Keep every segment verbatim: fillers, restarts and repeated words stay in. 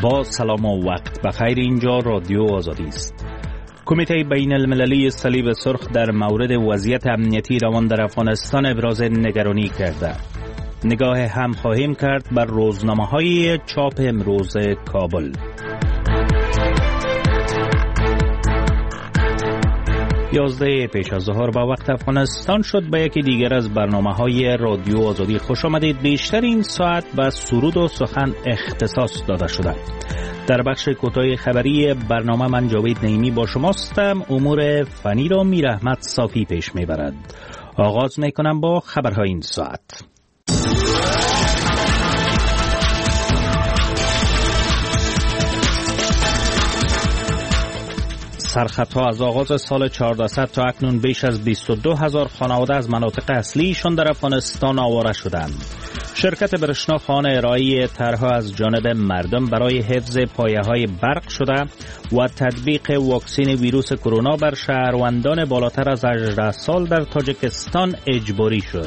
با سلام و وقت بخیر. اینجا رادیو آزادی است. کمیته بین المللی صلیب سرخ در مورد وضعیت امنیتی روان در افغانستان ابراز نگرانی کرده. نگاه هم خواهیم کرد بر روزنامه‌های چاپ امروز کابل. یازده پیش از ظهر با وقت افغانستان شد به یکی دیگر از برنامه‌های رادیو آزادی خوش آمدید. بیشتر این ساعت به سرود و سخن اختصاص داده شده. در بخش کوتاه خبری برنامه من جاوید نعیمی با شماستم. امور فنی را میر احمد صافی پیش میبرد. آغاز میکنم با خبرهای این ساعت. سرخطها از آغاز سال چهاردهصد تا اکنون بیش از بیست و دو هزار خانواده از مناطق اصلیشان در افغانستان آواره شدند. شرکت برشنا خواهان ارائه طرح‌ها از جانب مردم برای حفظ پایه‌های برق شده و تطبیق واکسن ویروس کرونا بر شهروندان بالاتر از هجده سال در تاجیکستان اجباری شد.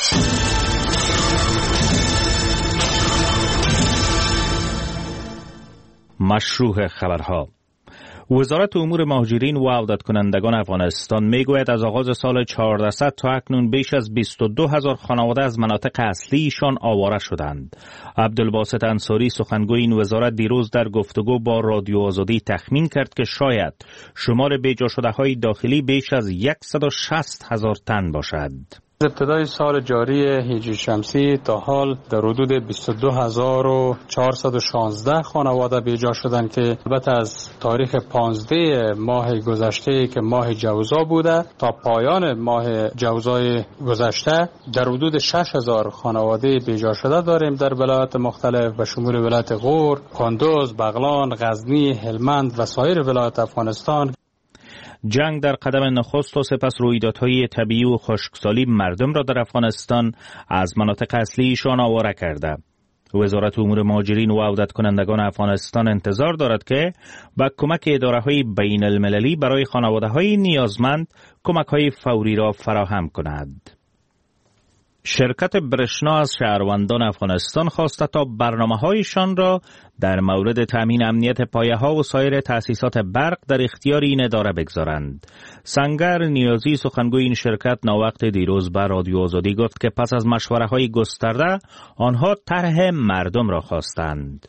مشروع خبرها. وزارت امور مهاجرین و عودت کنندگان افغانستان میگوید از آغاز سال چهاردهصد تا اکنون بیش از بیست و دو هزار خانواده از مناطق اصلیشان آواره شدند. عبدالباسط انصاری سخنگوی این وزارت دیروز در گفتگو با رادیو آزادی تخمین کرد که شاید شمار بیجا شده های داخلی بیش از صد و شصت هزار تن باشد. ابتدای سال جاری هجری شمسی تا حال در حدود بیست و دو هزار و چهارصد و شانزده خانواده بیجا شدند که البته از تاریخ پانزده ماه گذشته که ماه جوزا بوده تا پایان ماه جوزای گذشته در حدود شش هزار خانواده بیجا شده داریم در ولایات مختلف به شمول ولایت غور، کندوز، بغلان، غزنی، هلمند و سایر ولایات افغانستان. جنگ در قدم نخست و سپس رویدادهای طبیعی و خشکسالی مردم را در افغانستان از مناطق اصلیشان آواره کرده. وزارت امور مهاجرین و عودت کنندگان افغانستان انتظار دارد که با کمک اداره‌های بین المللی برای خانواده‌های نیازمند کمک‌های فوری را فراهم کند. شرکت برشنا از شهروندان افغانستان خواسته تا برنامه‌هایشان را در مورد تامین امنیت پایه‌ها و سایر تأسیسات برق در اختیار این اداره بگذارند. سنگر نیازی سخنگوی این شرکت ناوقت دیروز به رادیو آزادی گفت که پس از مشوره‌های گسترده آنها طرح مردم را خواستند.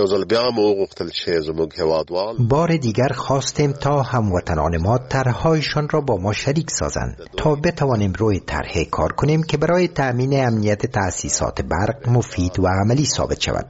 بار دیگر خواستیم تا هموطنان ما طرح‌هایشان را با ما شریک سازند تا بتوانیم روی طرح کار کنیم که برای تأمین امنیت تأسیسات برق مفید و عملی ثابت شود.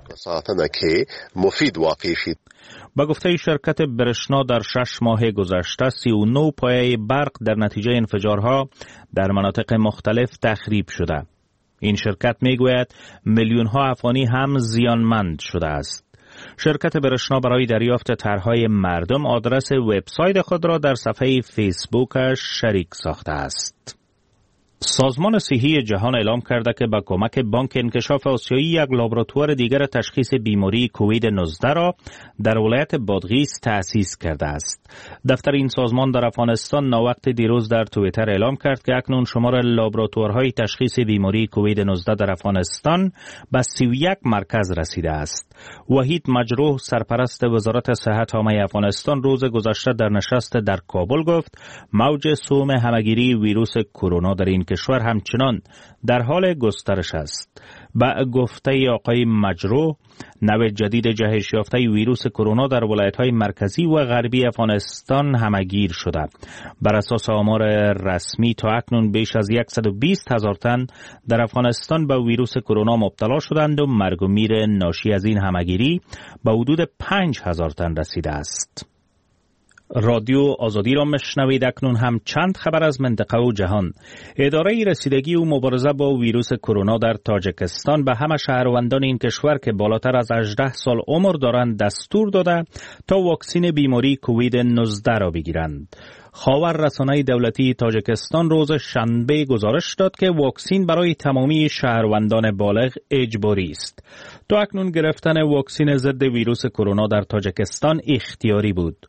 با گفته شرکت برشنا در شش ماه گذشته سی و نه پایه برق در نتیجه انفجارها در مناطق مختلف تخریب شده. این شرکت میگوید میلیون ها افغانی هم زیانمند شده است. شرکت برشنا برای دریافت طرح‌های مردم آدرس وبسایت خود را در صفحه فیسبوکش شریک ساخته است. سازمان صحی جهان اعلام کرده که با کمک بانک انکشاف آسیایی یک لابراتوار دیگر تشخیص بیماری کووید نوزده را در ولایت بادغیس تأسیس کرده است. دفتر این سازمان در افغانستان ناوقت دیروز در توییتر اعلام کرد که اکنون شمار لابراتوارهای تشخیص بیماری کووید نوزده در افغانستان به سی و یک مرکز رسیده است. وحید مجروح سرپرست وزارت صحت عامه افغانستان روز گذشته در نشست در کابل گفت موج سوم همهگیری ویروس کرونا در این کشور همچنان در حال گسترش است. با گفته آقای مجروح نوع جدید جهش یافته ویروس کرونا در ولایت‌های مرکزی و غربی افغانستان همهگیر شده. بر اساس آمار رسمی تا اکنون بیش از صد و بیست هزار تن در افغانستان به ویروس کرونا مبتلا شدند و مرگ و میر ناشی از این همهگیری به حدود پنج هزار تن رسیده است. رادیو آزادی را مشنوید. اکنون هم چند خبر از منطقه و جهان. اداره رسیدگی و مبارزه با ویروس کرونا در تاجیکستان به همه شهروندان این کشور که بالاتر از هجده سال عمر دارند دستور داده تا واکسن بیماری کووید نوزده را بگیرند. خاور رسانه دولتی تاجیکستان روز شنبه گزارش داد که واکسن برای تمامی شهروندان بالغ اجباری است. تا اکنون گرفتن واکسن ضد ویروس کرونا در تاجیکستان اختیاری بود.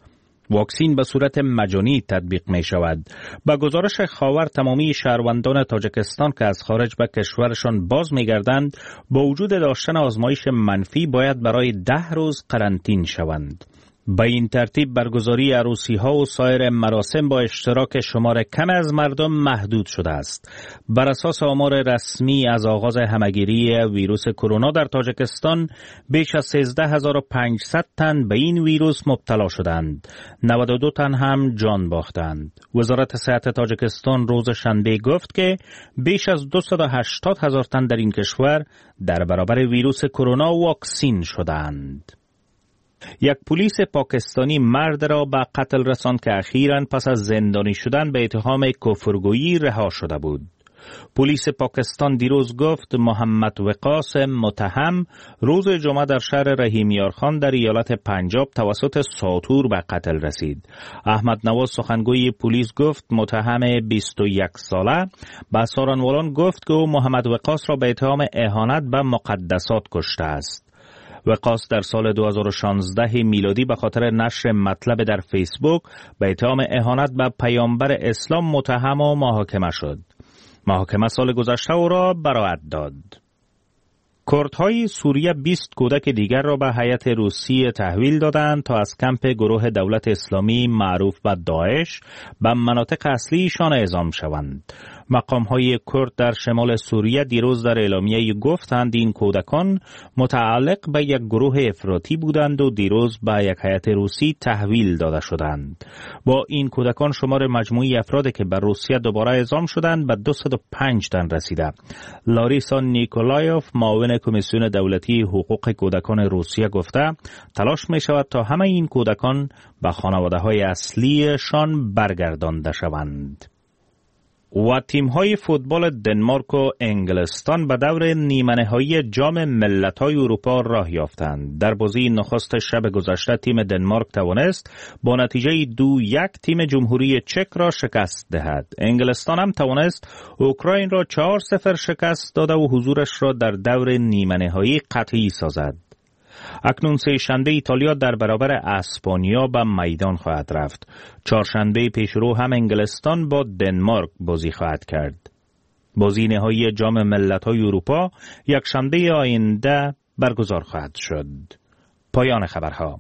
واکسین به صورت مجانی تطبیق می شود. با گزارش خاور تمامی شهروندان تاجیکستان که از خارج به کشورشان باز می گردند با وجود داشتن آزمایش منفی باید برای ده روز قرنطین شوند. با این ترتیب برگزاری عروسی ها و سایر مراسم با اشتراک شمار کم از مردم محدود شده است. بر اساس آمار رسمی از آغاز همهگیری ویروس کرونا در تاجیکستان بیش از سیزده هزار و پانصد تن به این ویروس مبتلا شدند. نود و دو تن هم جان باختند. وزارت صحت تاجیکستان روز شنبه گفت که بیش از دویست و هشتاد هزار تن در این کشور در برابر ویروس کرونا واکسین شدند. یک پلیس پاکستانی مرد را به قتل رساند که اخیراً پس از زندانی شدن به اتهام کفرگویی رها شده بود. پلیس پاکستان دیروز گفت محمد وقاص متهم روز جمعه در شهر رحیمیارخان در ایالت پنجاب توسط ساطور به قتل رسید. احمد نواز سخنگوی پلیس گفت متهم بیست و یک ساله به سارنوالان گفت که او محمد وقاص را به اتهام اهانت به مقدسات کشته است. وقاص در سال دو هزار و شانزده میلادی به خاطر نشر مطلب در فیسبوک به اتهام اهانت به پیامبر اسلام متهم و محاکمه شد. محاکمه سال گذشته او را براءت داد. کردهای سوریه بیست کودک دیگر را به هیئت روسیه تحویل دادند تا از کمپ گروه دولت اسلامی معروف به داعش به مناطق اصلیشان اعزام شوند. مقام‌های کرد در شمال سوریه دیروز در اعلامیه گفتند این کودکان متعلق به یک گروه افراطی بودند و دیروز به یک هیئت روسی تحویل داده شدند. با این کودکان شمار مجموعی افرادی که به روسیه دوباره اعزام شدند به دویست و پنج تن رسیده. لاریسا نیکولایوف معاون کمیسیون دولتی حقوق کودکان روسیه گفته تلاش می شود تا همه این کودکان به خانواده‌های اصلیشان برگردانده شوند. و تیم‌های فوتبال دنمارک و انگلستان به دور نیمه‌نهایی جام ملت‌های اروپا راه یافتند. در بازی نخست شب گذشته تیم دنمارک توانست با نتیجه دو یک تیم جمهوری چک را شکست دهد. انگلستان هم توانست اوکراین را چهار صفر شکست داده و حضورش را در دور نیمه‌نهایی قطعی سازد. اکنون سه شنبه ایتالیا در برابر اسپانیا به میدان خواهد رفت. چهارشنبه پیشرو هم انگلستان با دنمارک بازی خواهد کرد. بازی نهایی جام ملت‌های اروپا یک شنبه آینده برگزار خواهد شد. پایان خبرها.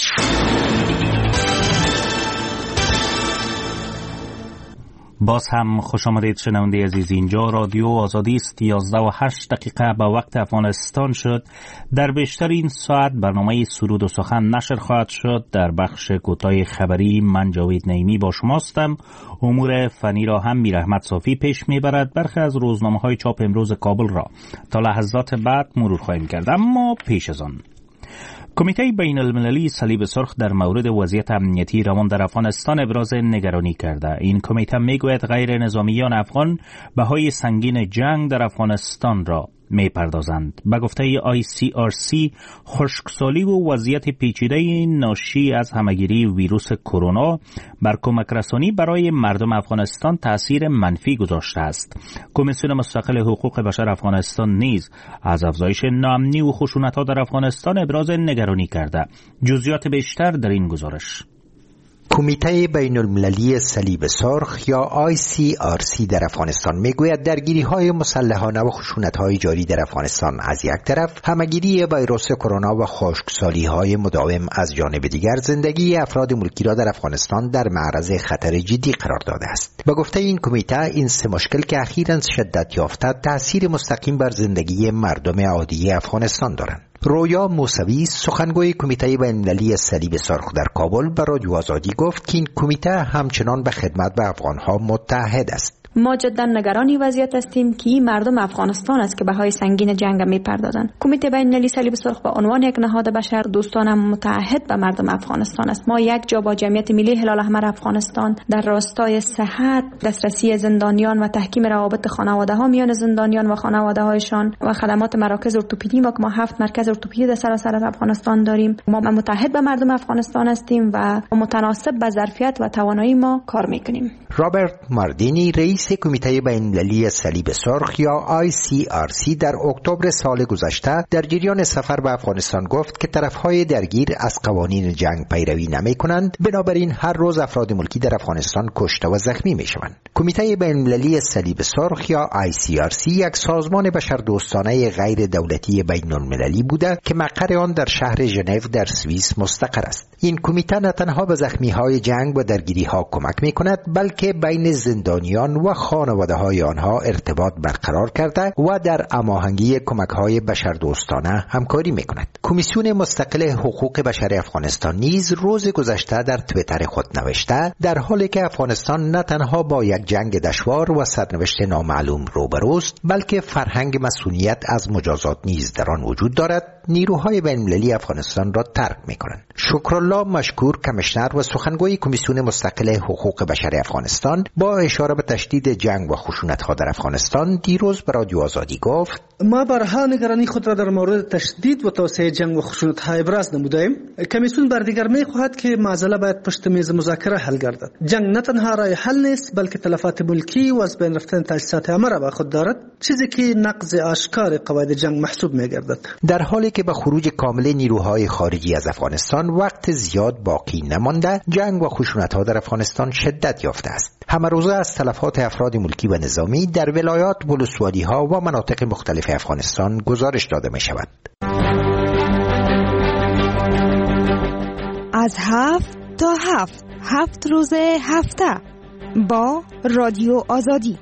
باز هم خوش آمدید شنونده عزیز. اینجا رادیو آزادی است. یازده و هشت دقیقه به وقت افغانستان شد. در بیشتر این ساعت برنامه سرود و سخن نشر خواهد شد. در بخش کوتاه خبری من جاوید نعیمی با شماستم. امور فنی را هم میر احمد صافی پیش میبرد. برخی از روزنامه‌های چاپ امروز کابل را تا لحظات بعد مرور خواهیم کرد. اما پیش از آن کمیته بین المللی صلیب سرخ در مورد وضعیت امنیتی روان در افغانستان ابراز نگرانی کرده. این کمیته میگوید غیر نظامیان افغان بهای سنگین جنگ در افغانستان را میپردازند. به گفته آی سی آر سی خشکسالی و وضعیت پیچیده ناشی از همهگیری ویروس کرونا بر کمک رسانی برای مردم افغانستان تأثیر منفی گذاشته است. کمیسیون مستقل حقوق بشر افغانستان نیز از افزایش ناامنی و خشونت‌ها در افغانستان ابراز نگرانی کرده. جزئیات بیشتر در این گزارش. کمیته بین المللی صلیب سرخ یا آی سی آر سی در افغانستان میگوید درگیری‌های مسلحانه و خشونت‌های جاری در افغانستان از یک طرف، همهگیری ویروس کرونا و خشکسالی‌های مداوم از جانب دیگر زندگی افراد ملکی را در افغانستان در معرض خطر جدی قرار داده است. به گفته این کمیته این سه مشکل که اخیراً شدت یافته تأثیر مستقیم بر زندگی مردم عادی افغانستان دارند. رویا موسوی سخنگوی کمیته بین المللی صلیب سرخ در کابل به رادیو آزادی گفت که این کمیته همچنان به خدمت به افغانها متحد است. ما جدا نگرانی وضعیت هستیم که مردم افغانستان است که بهای سنگین جنگ میپردازند. کمیته بین المللی صلیب سرخ به عنوان یک نهاد بشر دوستانه متحد به مردم افغانستان است. ما یک جا با جمعیت ملی هلال احمر افغانستان در راستای صحت، دسترسی زندانیان و تحکیم روابط خانواده ها میان زندانیان و خانواده هایشان و خدمات مراکز ارتوپدی، ما که ما هفت مرکز ارتوپدی در سراسر افغانستان داریم، ما متحد به مردم افغانستان هستیم و متناسب با ظرفیت و توانایی ما کار میکنیم. رابرت ماردینی رئیس رئیس کمیته بین‌المللی صلیب سرخ یا آی سی آر سی در اکتبر سال گذشته در جریان سفر به افغانستان گفت که طرفهای درگیر از قوانین جنگ پیروی نمی‌کنند، بنابراین هر روز افراد ملکی در افغانستان کشته و زخمی می‌شوند. کمیته بین‌المللی صلیب سرخ یا آی سی آر سی یک سازمان بشردوستانه غیر دولتی بین‌المللی بوده که مقر آن در شهر ژنو در سوئیس مستقر است. این کمیته نه تنها به زخمی‌های جنگ و درگیری‌ها کمک می‌کند، بلکه بین زندانیان و خانواده‌های آنها ارتباط برقرار کرده و در هماهنگی کمک‌های بشردوستانه همکاری می‌کند. کمیسیون مستقل حقوق بشر افغانستان نیز روز گذشته در توییتر خود نوشته در حالی که افغانستان نه تنها با یک جنگ دشوار و سرنوشت نامعلوم روبروست، بلکه فرهنگ مسئولیت از مجازات نیز در آن وجود دارد، نیروهای بین‌المللی افغانستان را ترک می‌کنند. شکرالله مشکور، کمیشنر و سخنگوی کمیسیون مستقل حقوق بشر افغانستان، با اشاره به تشدید جنگ و خشونت‌ها در افغانستان دیروز به رادیو آزادی گفت: ما بارها نگرانی خود را در مورد تشدید و توسعه جنگ و خشونت‌ها ابراز نمودیم. کمیسیون بار دیگر می‌خواهد که معضله باید پشت میز مذاکره حل گردد. جنگ نه تنها راه حل نیست، بلکه تلفات ملکی و از بین رفتن تاسیسات عامه را با خود دارد، چیزی که نقض آشکار قواعد جنگ محسوب می‌گردد. در حالی که به خروج کامل نیروهای خارجی از افغانستان وقت زیاد باقی نمانده، جنگ و خشونت‌ها در افغانستان شدت یافته است. همه روزه از تلفات افراد ملکی و نظامی در ولایات، ولسوالی‌ها و مناطق مختلف افغانستان گزارش داده می‌شود. از هفت تا هفت هفت روز هفته با رادیو آزادی.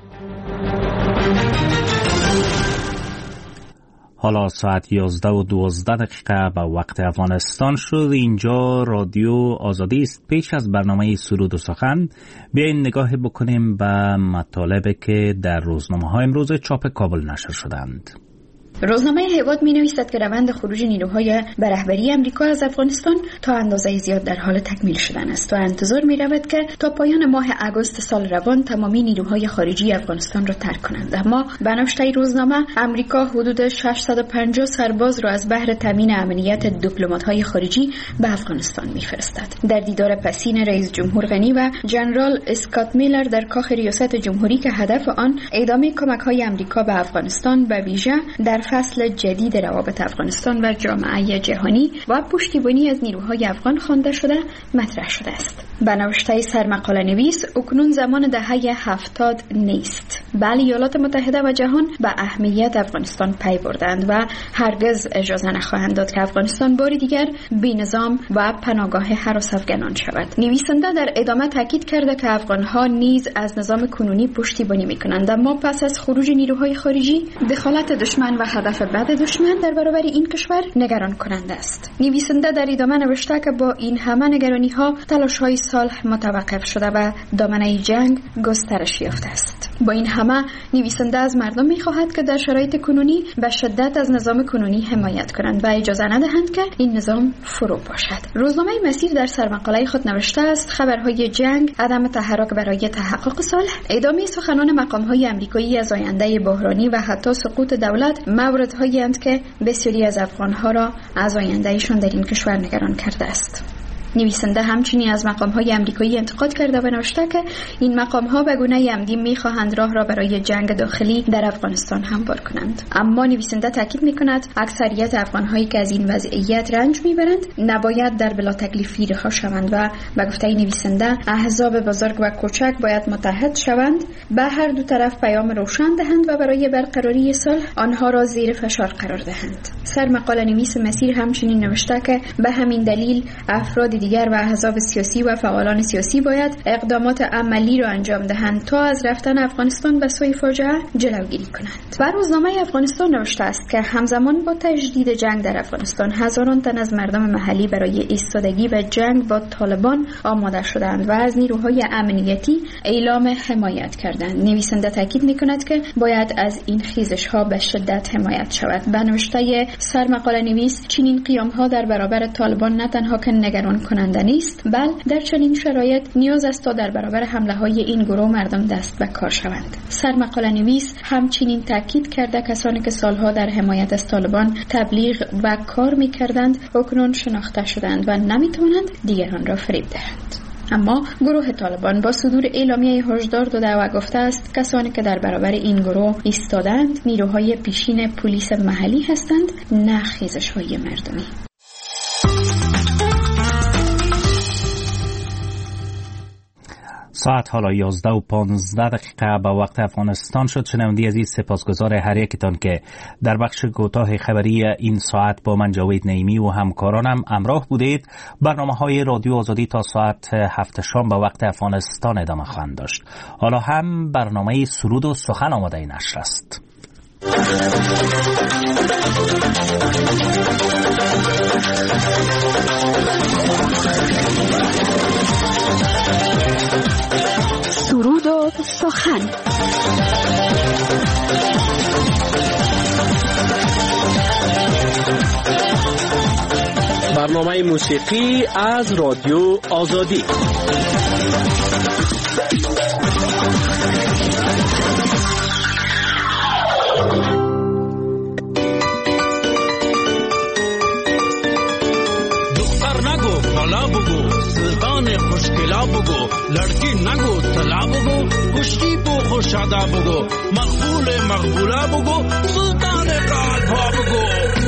حالا ساعت یازده و دوازده دقیقه به وقت افغانستان شد. اینجا رادیو آزادی است. پیش از برنامه سرود و سخن بیاین نگاه بکنیم به مطالبی که در روزنامه‌های امروز چاپ کابل نشر شدند. روزنامه هواد می نویسد که روند خروج نیروهای به رهبری امریکا از افغانستان تا اندازه زیاد در حال تکمیل شدن است و انتظار می رود که تا پایان ماه آگوست سال روان تمامی نیروهای خارجی افغانستان را ترک کنند. اما به نوشته روزنامه امریکا حدود ششصد و پنجاه سرباز را از بهر تامین امنیت دیپلمات‌های خارجی به افغانستان می‌فرستد. در دیدار پسین رئیس جمهور غنی و ژنرال اسکات میلر در کاخ ریاست جمهوری که هدف آن ادامه کمک‌های امریکا به افغانستان به ویژه در فصل جدید روابط افغانستان و جامعه جهانی و پشتیبانی از نیروهای افغان خوانده شده مطرح شده است. به نوشته سرمقاله نویس اکنون زمان دهه هفتاد نیست، بله ایالات متحده و جهان به اهمیت افغانستان پی بردند و هرگز اجازه نخواهند داد که افغانستان باری دیگر بی‌نظام و پناهگاه هراس افغانان شود. نویسنده در ادامه تاکید کرده که افغانها نیز از نظام کنونی پشتیبانی می‌کنند، اما پس از خروج نیروهای خارجی دخالت دشمن و هدف بعد دشمن در برابر این کشور نگران کننده است. نویسنده در ادامه نوشته که با این همه نگرانی‌ها تلاش‌های صلح متوقف شده و دامنه جنگ گسترش یافته است. با این همه نویسنده از مردم می‌خواهد که در شرایط کنونی به شدت از نظام کنونی حمایت کنند و اجازه ندهند که این نظام فرو باشد. روزنامه مسیر در سرمقاله خود نوشته است خبرهای جنگ، عدم تحرک برای تحقق صلح، ادامه سخنان مقام‌های آمریکایی از آینده بحرانی و حتی سقوط دولت موردهایی اند که بسیاری از افغان‌ها را از آیندهشان در این کشور نگران کرده است. نویسنده همچنین از مقام‌های آمریکایی انتقاد کرده و نوشته که این مقام‌ها به گونه عمدی می‌خواهند راه را برای جنگ داخلی در افغانستان هموار کنند. اما نویسنده تاکید می‌کند اکثریت افغان‌هایی که از این وضعیت رنج می‌برند نباید در بلا تکلیفی رها شوند و به گفته نویسنده احزاب بزرگ و کوچک باید متحد شوند، به هر دو طرف پیام روشن دهند و برای برقراری صلح آنها را زیر فشار قرار دهند. سرمقاله نویس مسیر همچنین نوشته که به همین دلیل افراد دیگر و احزاب سیاسی و فعالان سیاسی باید اقدامات عملی را انجام دهند تا از رفتن افغانستان به سوی فاجعه جلوگیری کنند. و روزنامه افغانستان نوشته است که همزمان با تجدید جنگ در افغانستان هزاران تن از مردم محلی برای ایستادگی و جنگ با طالبان آماده شدند و از نیروهای امنیتی اعلام حمایت کردند. نویسنده تاکید می‌کند که باید از این خیزش‌ها به شدت حمایت شود. به نوشته سرمقاله نویس چنین قیام‌ها در برابر طالبان نه تنها که نگران کننده نیست، بل در چنین شرایط نیاز است تا در برابر حمله های این گروه مردم دست به کار شوند. سرمقاله نویس همچنین تاکید کرده کسانی که سالها در حمایت از طالبان تبلیغ و کار می‌کردند اکنون شناخته شدند و نمی‌توانند دیگران را فریب دهند. اما گروه طالبان با صدور اعلامیه هشدار داده و گفته است کسانی که در برابر این گروه ایستادند نیروهای پیشین پلیس محلی هستند، نه خیزش‌های مردمی. ساعت حالا یازده و پانزده دقیقه به وقت افغانستان شد. شنوندگان عزیز، سپاسگزار هر یکتان که در بخش کوتاه خبری این ساعت با من جاوید نعیمی و همکارانم همراه بودید. برنامه های رادیو آزادی تا ساعت هفت شام به وقت افغانستان ادامه خواهند داشت. حالا هم برنامه سرود و سخن آماده این نشر است. سرود و سخن. برنامه موسیقی از رادیو آزادی. लड़की नगो तला बगो कुश्ती पो खुशादा बगो मकबूल मकबूला बगो सुल्तान काल बगो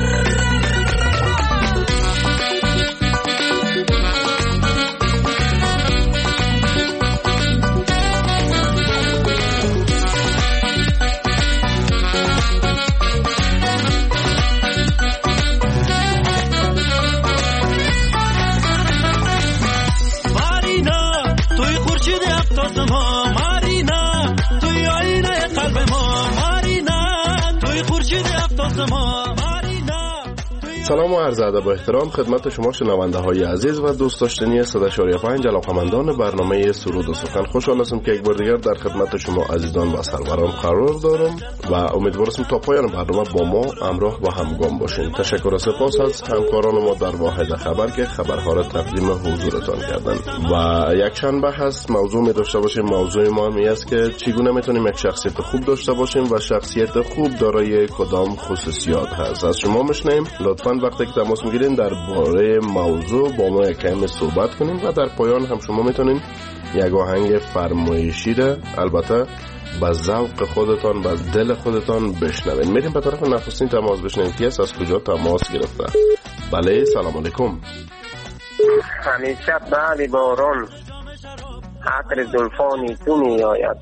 سلام و عرض ادب و احترام خدمت شما شنونده های عزیز و دوست داشتنی صد و چهار پنج علاقه‌مندان برنامه سرود و سخن. خوشحال هستم که یک بار دیگر در خدمت شما عزیزان و سروران قرار دارم و امیدوارم تا پایان برنامه با ما همراه و همگام باشین. تشکر و سپاس از همکاران ما در واحد خبر که خبرها را تقدیم حضورتان کردن. و یک شنبه هست موضوع می داشته باشیم. موضوع ما می است که چگونه میتونیم یک شخصیت خوب داشته باشیم و شخصیت خوب دارای کدام خصوصیات هست. از شما میشنیم. لطفاً وقتی که تماس میگیرین درباره موضوع با ما یک کمی صحبت کنیم و در پایان هم شما میتونین یک آهنگ فرمایشی را البته با ذوق خودتان با دل خودتان بشنوین. میریم به طرف نخستین تماس بشنویم که از کجا تماس گرفته. بله سلام علیکم. همیشه بعد باران عطر زلفانی تو می آید.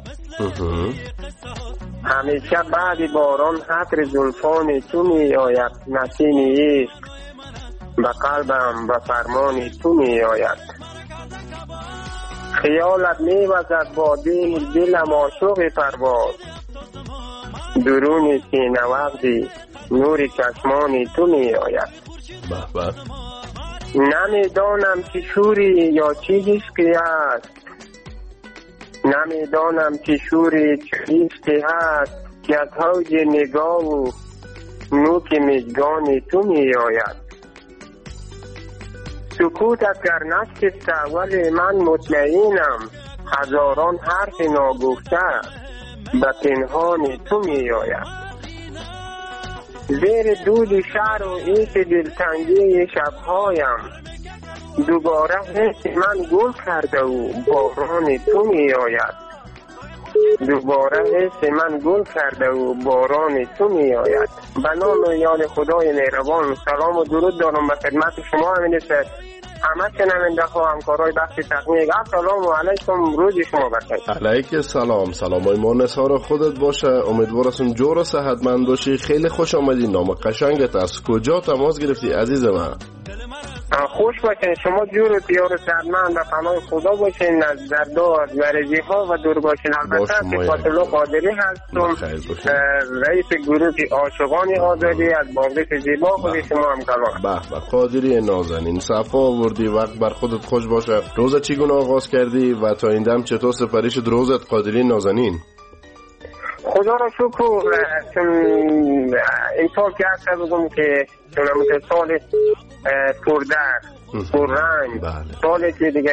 همیشه بعد باران عطر زلفانی تو می آید. نسیم عشق به قلبم به فرمان تو می آید. خیالت می وزد با دل دلم عاشق پرواز. درون سینه وقتی نور چشمان تو می آید. بابا نمیدانم چه شوری یا چه عشقی است. نمیدانم چه شوری چه عشقی است که از اوج نگاه و نوک مژگان تو می آید. سکوتت گر نشکسته ولی من مطمئنم هزاران حرف ناگفته به پنهان تو می آید. زیر دود شهر و عیش دلتنگی شبهایم دوباره حس من گل کرده و باران تو می آید. دوباره حس من گل کرده و باران تو می آید. به نام یاد خدای مهربان سلام و درود دارم به خدمت شما. همین است همه شنونده ها همکارای بخش تکنیک. السلام علیکم، روز شما بخیر. علیک سلام. سلامای ما نثار خودت باشه. امیدوارم جور و صحتمند باشی. خیلی خوش آمدی. نام قشنگت از کجا تماس گرفتی عزیز من؟ خوش باشین شما جور و تیار و صحتمند و پناه خدا باشین از دردا از مریضی ها و دور باشین. البته صفات الله قادری هستم، رئیس گروه عاشقان آزادی از بابلیس زیبا خود شما هم کلام. به به قادری نازنین، صفا آوردی، وقت بر خودت خوش باشه. روز چگونه آغاز کردی و تا این دم چطور سپری شد روزت قادری نازنین؟ خدا را شکر. چون این سال که هسته بگم که چون همون سال پردر پررنگ سالی که دیگه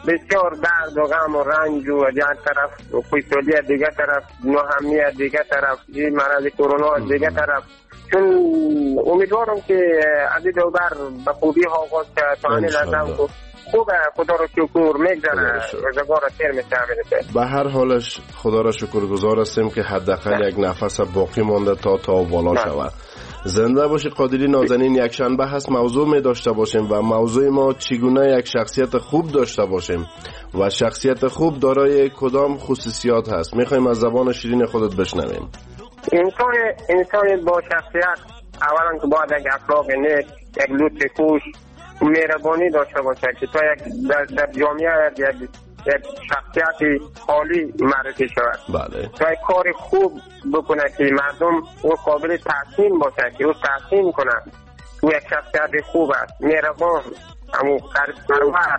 بسیار درد و غم و رنج و دیگر طرف خویسولی دیگر طرف ناهمی دیگر طرف این مرض کرونا دیگر طرف. چون امیدوارم که از این دوبر به خوبی آغاز که تا همین لحظه خوبه، خدا رو شکر میگذره، روزگار تیر میشه. به هر حالش خدا را شکرگزار هستیم که حداقل یک نفس باقی مانده تا تا والا شود. زنده باشی قادری نازنین. یک شنبه هست موضوع می داشته باشیم و موضوع ما چگونه یک شخصیت خوب داشته باشیم و شخصیت خوب دارای کدام خصوصیات هست. میخوایم از زبان شیرین خودت بشنویم. انسان انسان با شخصیت اولا که باید یک اخلاق نیک، یک لطف خوش، مهربانی داشته باشه که تا یک در, در جامعه یک یک شخصیت خالی معرفی شود. بله. تا یک کار خوب بکنه که مردم او قابل تحسین باشه، که او تحسین کنه. او یک شخصیت خوب است، مهربان، همون پرور،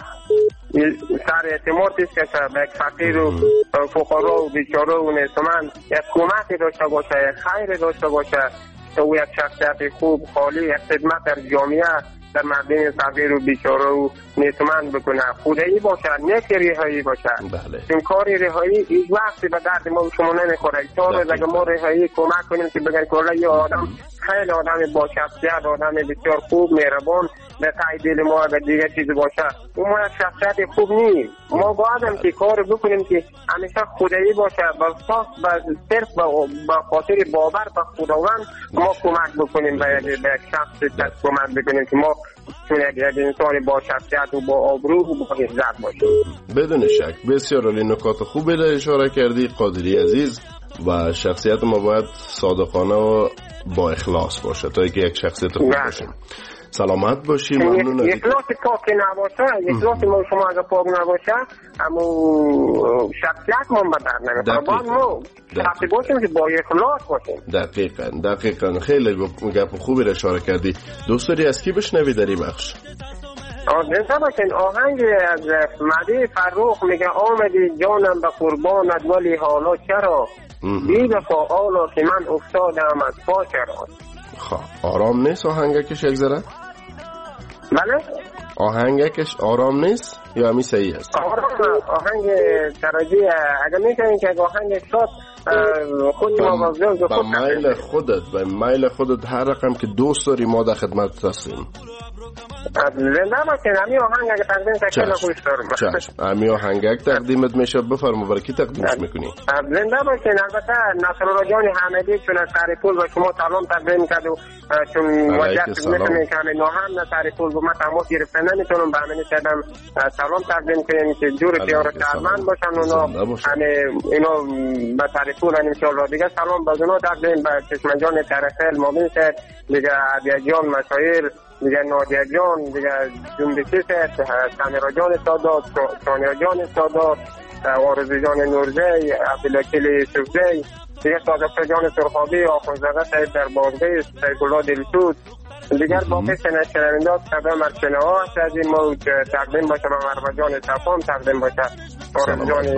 سر اعتمادی که به یک فقیر و فقرا و بیچاره و نیستمند یک کمک داشته باشه، یک خیر داشته باشه. تا او یک شخصیت خوب خالی یک خدمت در جامعه در مردم فقیر و بیچاره و نیستمند بکنه، خدایی باشه، نیک رهایی باشه. بله. این کار رهایی هیچ وقتی به درد ما شما نمیخوره. تا روز اگه ما رهایی کمک کنیم که بگن که یه آدم خیلی آدم با شخصیت، آدم بسیار خوب، مهربان، به تای دل ما اگه دیگه چیزی باشه، اون ما شخصیت خوب نیست. ما باید که کار بکنیم که همیشه خدایی باشه، با صرف با خاطر باور به خداوند ما کمک بکنیم به یک شخص کمک بکنیم که ما چون یک انسان با شخصیت و با آبرو و با عزت باشیم. بدون شک بسیار عالی، نکات خوبی را اشاره کردی قادری عزیز. و شخصیت ما باید صادقانه و با اخلاص باشه تا اینکه یک شخصیت خوب باشیم. سلامت باشی. ممنون از اخلاص پاک نباشه، اخلاص ما شما اگه پاک نباشه اما شخصیت ما به در نمیخوره. باید ما شخصی باشیم که با اخلاص باشیم. دقیقاً دقیقاً خیلی گپ خوبی را اشاره کردی. دوست داری از کی بشنوی در این بخش؟ زنده باشین. آهنگ از مهدی فرخ میگه آمدی جانم به قربانت ولی حالا چرا بی وفا که من افتادم از پا چرا. خب آرام نیست آهنگکش یک ذره؟ بله؟ آهنگکش آرام نیست یا همی صحیح است؟ آرام آهنگ تراجی اگر میکنین که آهنگ شاد خود ما بازدار با میل خودت با میل خودت هر رقم که دوست داری ما در خدمت هستیم. زنده باشین. همی آهنگ اگه تقدیم تکیل خوش دارم. چشم همی آهنگک تقدیمت میشه. بفرما برای کی تقدیمش میکنی؟ زنده باشین. البته نصرالله جان حمدی چون از سریپول و شما سلام تقدیم کرد و چون وجهت میکنم که همه ناهم نه سریپول و من تماس گرفتن نمیتونم به همینی کردم سلام تقدیم کنیم که جور تیار شهرمند باشن اونا همه اینا به سریپول هم انشاءالله دیگه سلام باز اونا تقدیم به چشمن جان ترخیل مامین کرد دیگه عبیه جان مشایر دیگه نادیه جان دیگه جنبشی کرد سمیرا جان سادات سانیا جان سادات آرزو جان نورزی عبدالکیل سوزی دیگه صادق جان سرخابی آخونزاده سید در بازگی سید الله دلسود دیگر باقی شنوندگان تقدیم بر شنوا از این موج تقدیم باشه به مروا جان صفام تقدیم باشه آرزو جان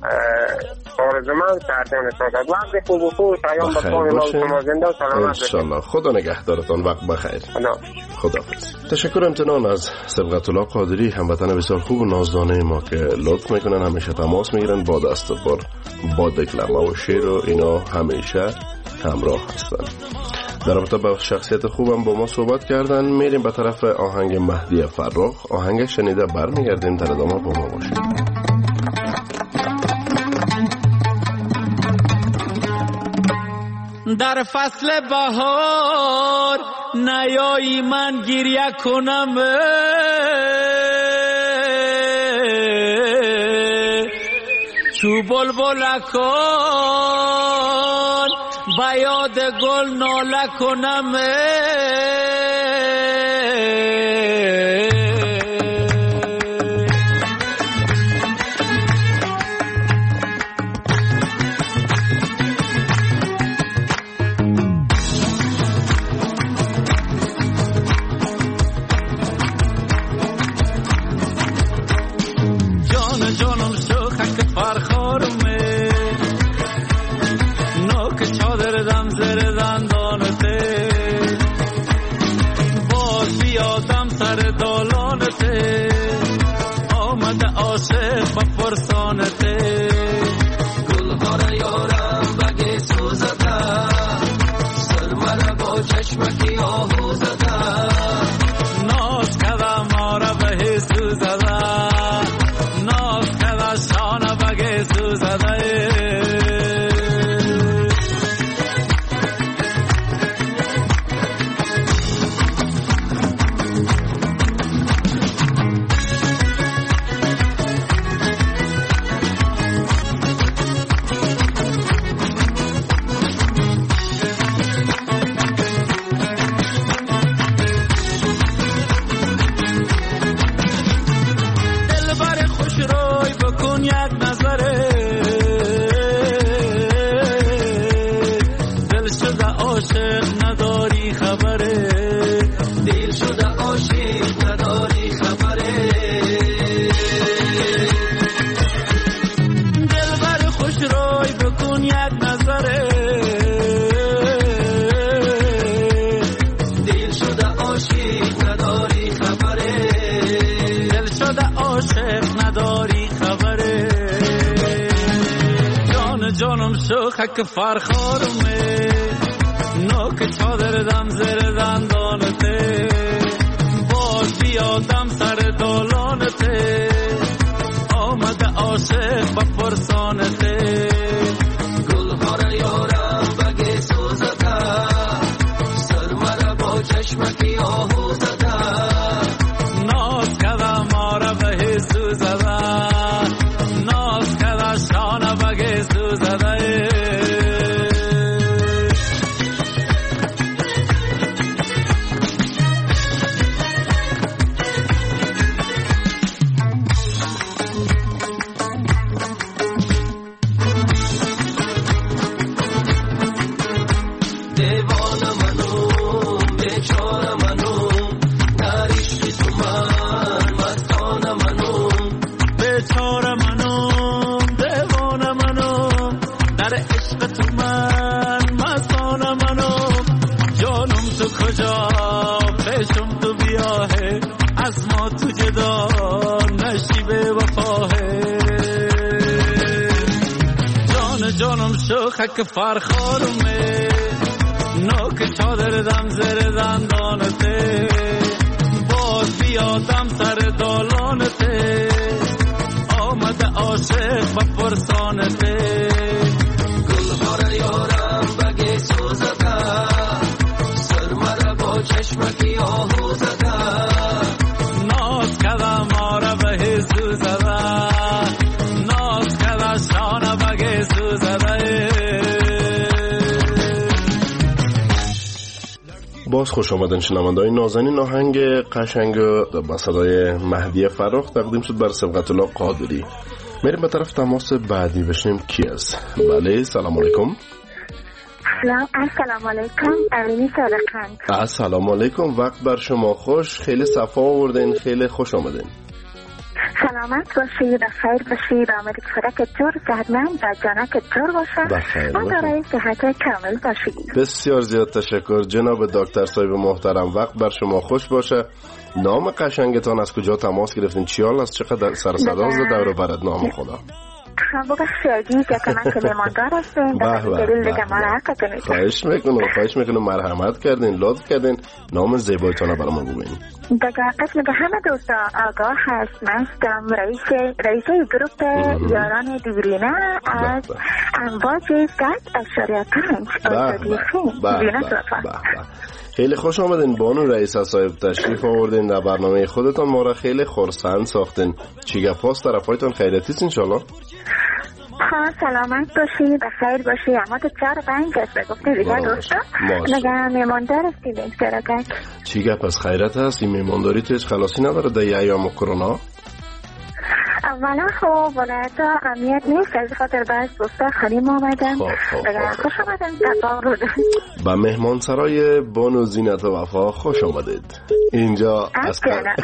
آرزو من تقدیم سادات. وقت خوب و خوش ایام بخیر باشین. شما زنده و سلامت باشین. خدا نگهدارتان. وقت بخیر. خداحافظ. تشکر امتنان از سبقت الله قادری هموطن بسیار خوب و نازدانه ما که لطف میکنن همیشه تماس میگیرن با دست بر با دکلمه و شعر و اینا همیشه همراه هستن. در رابطه با شخصیت خوبم با ما صحبت کردن. میریم به طرف آهنگ مهدی فرخ. آهنگ شنیده برمیگردیم. در ادامه با ما باشید. در فصل بهار نیایی من گریه کنم چو بلبلکان با یاد گل ناله کنم جان جانم شو خک فرخارمه نوک چادر دم زر دندانته باز بیادم سر دالانته آمده عاشق عاشق نداری خبره دل شده عاشق نداری خبره دلبر خوش روی بکن یک نظره دل شده عاشق نداری خبره دل شده عاشق نداری خبره جان جانم شوخک فرخارمه نوک چادر دم زیر دندانته باز بیادم سر دالانته آمده عاشق با پرسانته گلها را یارم بگه سوزده سرمه با چشمکی آهو زده ناز کده ما را به سوزده ناز کده شانه بگه سوزده خک فرخارمه نوک چادر دم زیر دندانته باز بیادم سر دالانته آمده عاشق و پرسانته گلها را یارم بگه سوزده سرمه را با چشمکی آهو زده ناز کده ما را به سوزده ناز کده شانه بگه سوزده باز خوش آمدن شنونده‌های نازنین. آهنگ قشنگ با صدای مهدی فراخ تقدیم شد بر سبقت الله قادری. میریم به طرف تماس بعدی بشنیم کی است. بله سلام علیکم. سلام السلام علیکم امینی صادقند. السلام علیکم وقت بر شما خوش. خیلی صفا آوردین خیلی خوش آمدین. سلامت باشید بخیر باشید آمدید فرک جور صحتمند و جانک جور باشد و دارای صحت کامل باشید. بسیار زیاد تشکر جناب دکتر صاحب محترم. وقت بر شما خوش باشه. نام قشنگتان از کجا تماس گرفتین؟ چیال از چقدر سر صدا زد دور و برد نام خدا؟ ببخشید که من که میماندار هستیم به دلیل دیگه ما را حق کنید. خواهش میکنم خواهش میکنم مرحمت کردین لطف کردین. نام زیبایتان رو برام بگوین. دیگه قسم که همه دوستا آگاه هست من هستم رئیس رئیس گروپ یاران دیرینه از امواج صد اشاریه پنج آزادی فیلم. خیلی خوش آمدین بانو رئیس صاحب تشریف آوردین در برنامه خودتان ما را خیلی خرسند ساختین. چی گپ هاست طرفایتان خیریتی است انشالله؟ ها سلامت باشی بخیر باشی اما تو چهار پنج است گفتی دیگه دوستا نگه میماندار هستی به اشتراکت. چی گپ از خیرت هست؟ این میمانداری تو هیچ خلاصی نداره در ایام کرونا؟ اولا خب ولایت ها امیت نیست از خاطر باید دوستا خریم آمدن بگه خوش آمدن تفاق با مهمان سرای بانو زینت و وفا خوش آمدید. اینجا از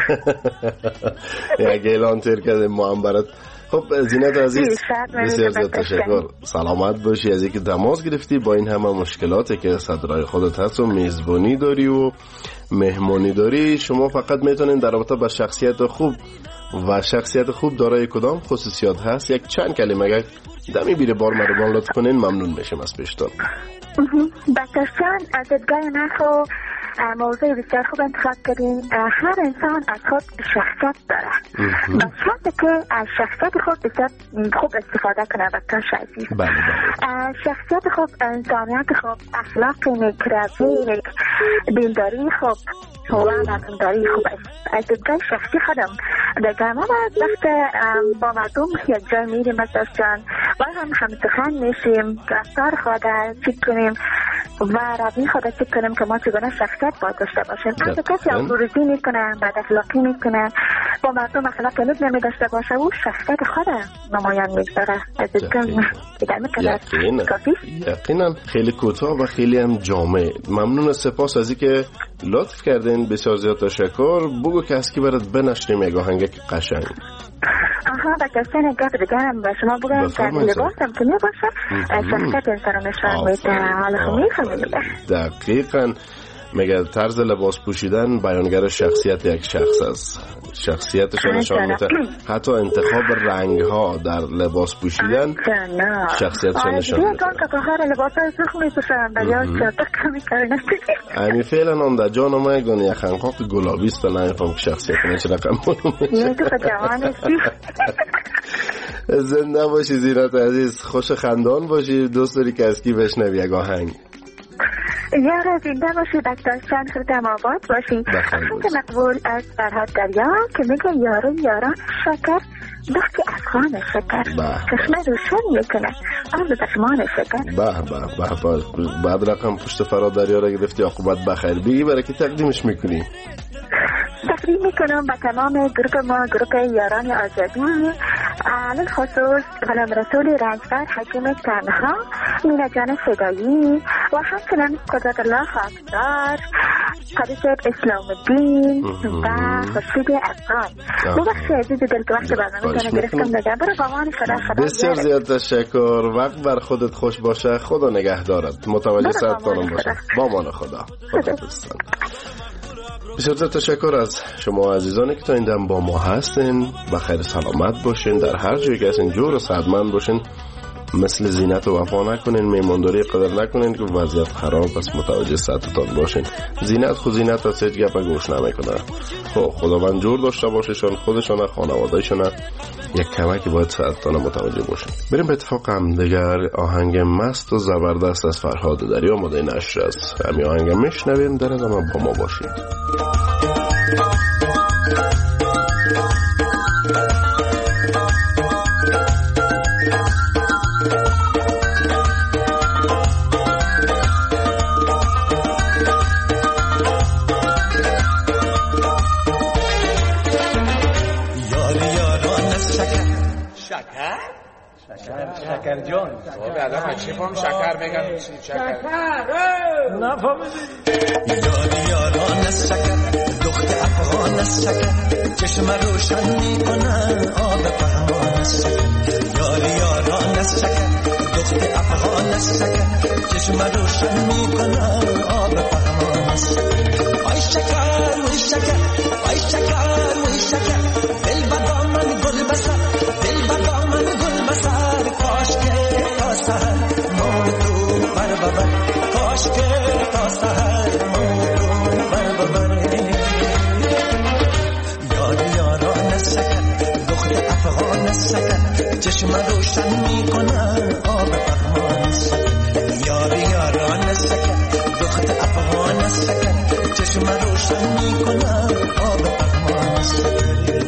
یک اعلان تیر کرده ما هم برات. خب زینت عزیز بسیار زیاد تشکر. سلامت باشی از اینکه تماس گرفتی با این همه مشکلاتی که صدرای خودت هست و میزبانی داری و مهمانی داری. شما فقط میتونین در رابطه با شخصیت خوب و شخصیت خوب دارای کدام خصوصیات هست یک چند کلمه اگر دمی بیره بار مربان لطف کنین ممنون میشم از پیشتان. بکرشان از ادگاه من خب موضوع بسیار خوب انتخاب کردین. هر انسان از خود شخصیت داره و شرطه که از شخصیت خود بسیار خوب استفاده کنه بکرش عزیز. بله بله. شخصیت خوب انسانیت خوب اخلاق نیک روی نیک دینداری خوب و مردمداری خوب است. از دیدگاه شخصی خودم دیگه ما وقت با مردم یک جای میریم مثلا جان و هم همسخن میشیم رفتار خود چیک کنیم و روی خود چیک کنیم که ما چگونه شخصیت باید داشته باشیم. اگه کسی افروزی میکنه بد اخلاقی میکنه با مردم اخلاق نیک نمی داشته باشه و شخصیت خود نمایان میگذاره. از این کافی؟ یقینا خیلی کوتاه و خیلی هم جامع. ممنون، سپاس از اینکه لطف کردین. بسیار زیاد تشکر. بگو که از کی برات بنشنیم یک آهنگ قشنگ. آها و کسی نگاه بگم به شما بگم که لباسم که می باشه شخصیت انسان رو نشان میده. حالا خب میفهمید. دقیقاً مگه طرز لباس پوشیدن بیانگر شخصیت یک شخص است. شخصیتش رو نشان میده. حتی انتخاب رنگ ها در لباس پوشیدن شخصیتش رو نشان میده. امی فعلا هم در جان ما یکان یک خنقاق گلابی است و نمیفهم که شخصیت نشه رقم بانو میشه. زنده باشی زینت عزیز، خوش خندان باشی. دوست داری که از کی بشنوی یک آهنگ؟ یار زنده باشی، بکتاشتن خودم آباد باشی. آهنگ مقبول از فرهاد دریا که میگه یارو یاران شکر دختی افغان شکر چشمه روشن میکنه آب دشمان شکر. به به به بعد رقم پشت فرهاد دریا را گرفتی. عاقبت بخیر. بگی برای که تقدیمش میکنی؟ تقدیم میکنم به تمام گروه ما، گروه یاران آزادی، علل خصوص غلام رسول رنجبر، حکیم تنها، مینا جان فدایی و همچنان قدرت الله خاکدار، قدیس اسلام الدین و خورشید افغان. ببخشید عزیز دل که وقت برنامه کنه گرفتم دیگه. برو با من خدا خدا. بسیار زیاد تشکر. وقت بر خودت خوش باشه. خدا نگه دارد. متوجه ساعتانم باشه. با مان خدا. خدا بستان. بسیار تشکر از شما عزیزانی که تا این دم با ما هستین. بخیر سلامت باشین. در هر جایی که هستین جور و صحتمند باشین. مثل زینت و وفا نکنین. میمانداری قدر نکنین که وضعیت خراب است. متوجه صحتتان باشین. زینت خود زینت است. هیچ گپ گوش نمیکنه. خب خداوند جور داشته باششان، خودشان، خانوادهشان. یک کمکی باید صحتتان متوجه باشین. بریم به اتفاق هم دیگر آهنگ مست و زبردست از فرهاد دریا ماده نشر است. همین آهنگ میشنویم. در ادامه با ما باشید. شکر جان به آدم چی فهم شکر بگم شکر نفهمیدی یاری یاران از شکر دخت افغان از شکر چشم روشن میکنن آب پهمان از شکر. یاری یاران از شکر دخت افغان از شکر چشم روشن میکنن آب پهمان از شکر. آی شکر وی شکر آی شکر وی شکر دل بدا من گل بسر دل بدا من گل بسر کاش که تا سهر موتو بر ببر کاش که تا سهر موتو بر ببر. یار یاران از شکر دخت افغان از شکر چشم روشن میکنن آب پهمان از شکر. یار یاران از شکر دخت افغان از شکر چشم روشن میکنن آب پهمان از شکر.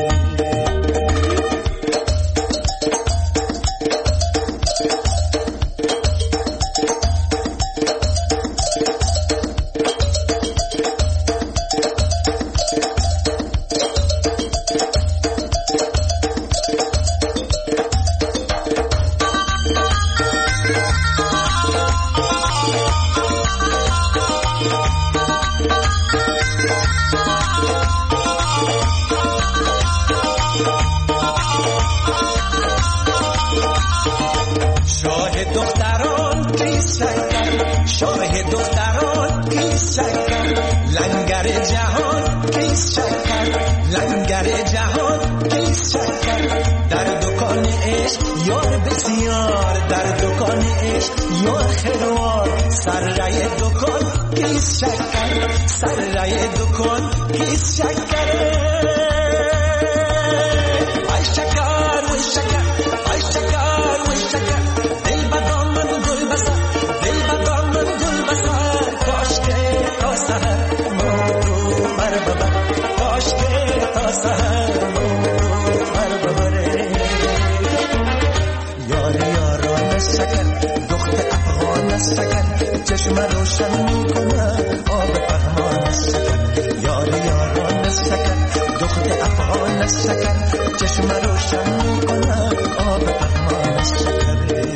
چشم روشن میکنه آب پهمان از شکر. یار یاران از شکر دخت افغان پروانه شکر چشم روشن میکنه آب پروانه شکره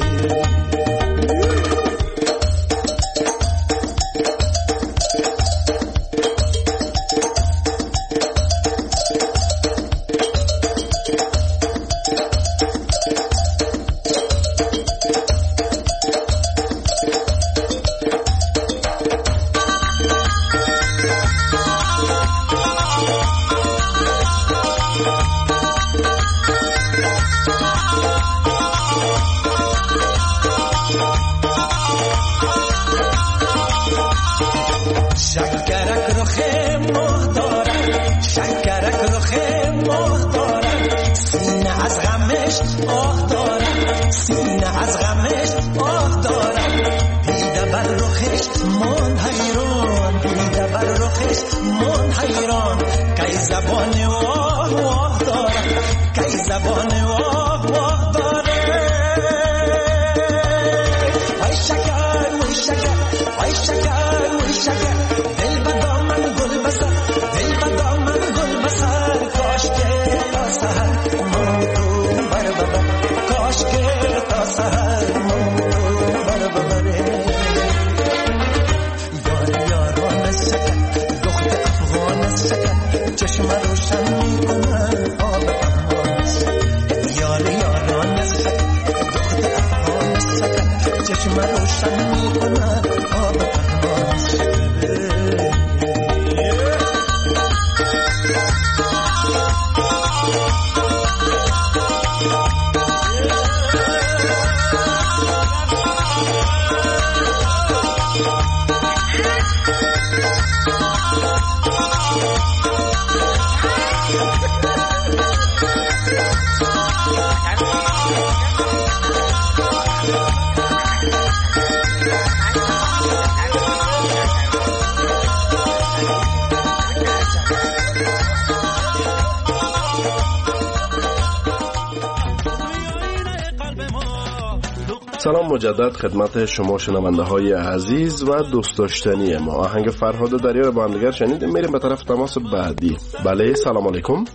سلام مجدد خدمت شما شنونده های عزیز و دوست داشتنی ما. آهنگ فرهاد دریا رو با هم دیگر شنیدیم. میریم به طرف تماس بعدی. بله سلام علیکم.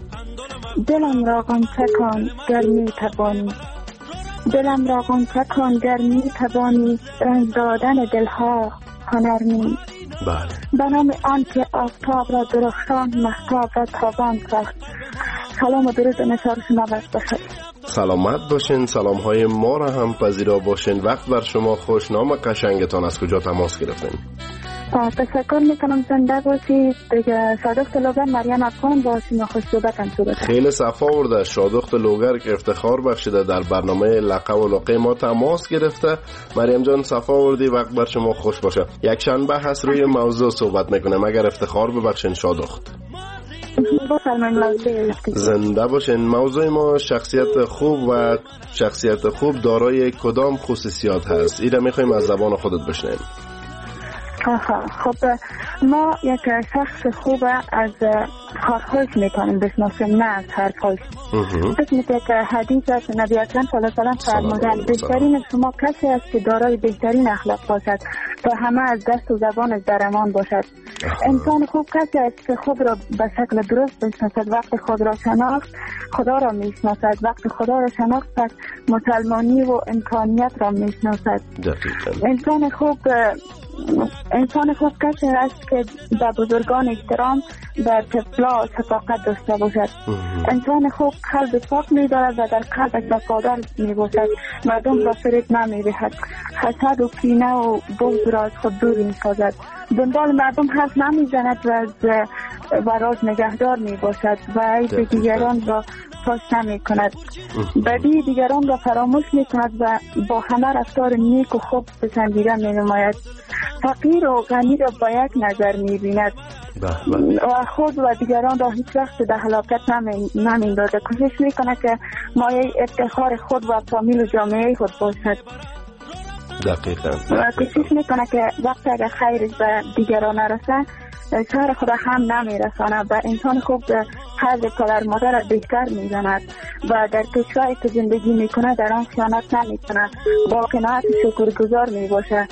دلم را غنچه کن گر می توانی، دلم را غنچه کن گر می توانی، رنج دادن دلها هنر نیست. بله. به نام آن که آفتاب را درخشان، مهتاب را تابان ساخت. سلام و درود نثار شما بخیر. سلامت باشین، سلام های ما را هم پذیرا باشین. وقت بر شما خوش. نام قشنگتان از کجا تماس گرفتین؟ تشکر میکنم، زنده باشید. دیگه شادخت لوگر مریم افغان با سیما خوش صحبتم شده. خیلی صفا ورده. شادخت لوگر که افتخار بخشیده در برنامه لقب و لقب ما تماس گرفته. مریم جان صفا وردی، وقت بر شما خوش باشه. یک شنبه هست روی موضوع صحبت میکنم، اگر افتخار ببخشین شادخت. زنده باشین. موضوع ما شخصیت خوب و شخصیت خوب دارای کدام خصوصیات هست؟ ایره میخوایم از زبان خودت بشنیم. خب ما یک شخص خوب از کارهایش میتونیم بشناسیم، نه از حرفهایش. فکر میکنم که حدیث از نبی اکرم صلی الله علیه و سلم فرمودند بهترین شما کسی است که دارای بهترین اخلاق باشد و همه از دست و زبانش در امان باشد. انسان خوب کسی است که خود را به شکل درست بشناسد. وقت خود را شناخت خدا را میشناسد، وقت خدا را شناخت پس مسلمانی و انسانیت را میشناسد. انسان خوب انسان خوب کسی است که به بزرگان احترام، در طفلا شفقت داشته باشد. انسان خوب قلب پاک می دارد و در قلبش وفادار می باشد. مردم را فریب نمی دهد. حسد و کینه و بغض را از خود دور می سازد. دنبال مردم حرف نمی زند و از و راز نگهدار می باشد و عیب دیگران را فاش نمی کند. بدی دیگران را فراموش می کند و با همه رفتار نیک و خوب پسندیده می نماید. فقیر و غنی را با یک نظر می بیند و خود و دیگران را هیچ وقت در هلاکت نمی داده. کوشش می کند که مایه افتخار خود و فامیل و جامعه خود باشد. دقیقاً. و کوشش می کند که وقت اگر خیرش به دیگران نرسه شهر خود هم نمی رساند و انسان خوب حد پدر مادر را بهتر می زند و در کشوری که زندگی می کند در آن خیانت نمی کند، با قناعت شکرگزار می باشد.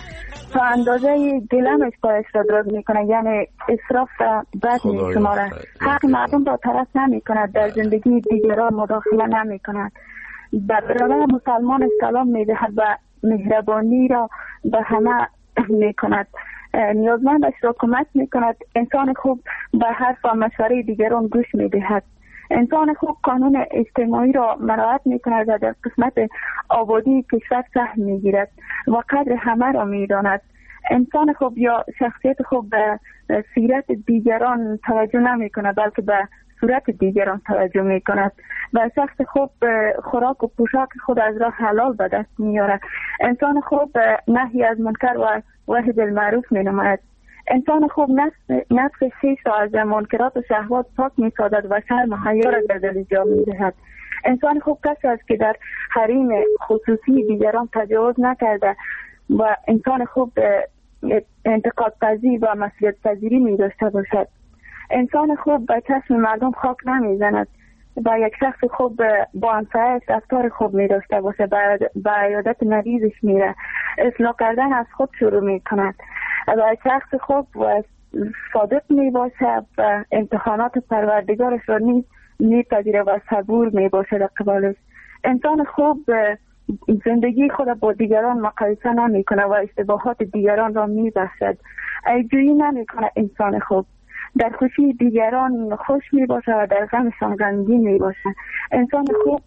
تا اندازه دلمش باعث را درست میکنه، یعنی اسراف بد میشماره. حق مردم را طرف نمی کند، در زندگی دیگران مداخله نمی کند. در برابر مسلمان سلام می دهد و مهربانی را به همه می کند. نیازمندش را کمک می کند. انسان خوب به حرف و مشوره دیگران گوش می دهد. انسان خوب قانون اجتماعی را مراعات می کند و در قسمت آبادی کشور سهم می گیرد و قدر همه را می داند. انسان خوب یا شخصیت خوب به سیرت دیگران توجه نمی کند، بلکه به صورت دیگران توجه می کند. و شخص خوب خوراک و پوشاک خود از راه حلال به دست می آورد. انسان خوب نهی از منکر و وحی بالمعروف می نماید. انسان خوب نفس نفس خویش را از منکرات و شهوات پاک می سازد و شرم و حیا را در دل جا می دهد. انسان خوب کسی است که در حریم خصوصی دیگران تجاوز نکرده و انسان خوب انتقاد پذیر و مسئولیت پذیری می داشته باشد. انسان خوب به چشم مردم خاک نمی زند و یک شخص خوب با همسایه‌اش رفتار خوب می داشته باشه، به عیادت مریضش میره، اصلاح کردن از خود شروع می کند و شخص خوب و صادق می باشه و امتحانات پروردگارش را می پذیره و صبور می باشه در قبالش. انسان خوب زندگی خود با دیگران مقایسه نمی کنه و اشتباهات دیگران را می بخشد. ایجویی نمی کنه. انسان خوب در خوشی دیگران خوش می باشه و در غمشان غمگین می باشه. انسان خوب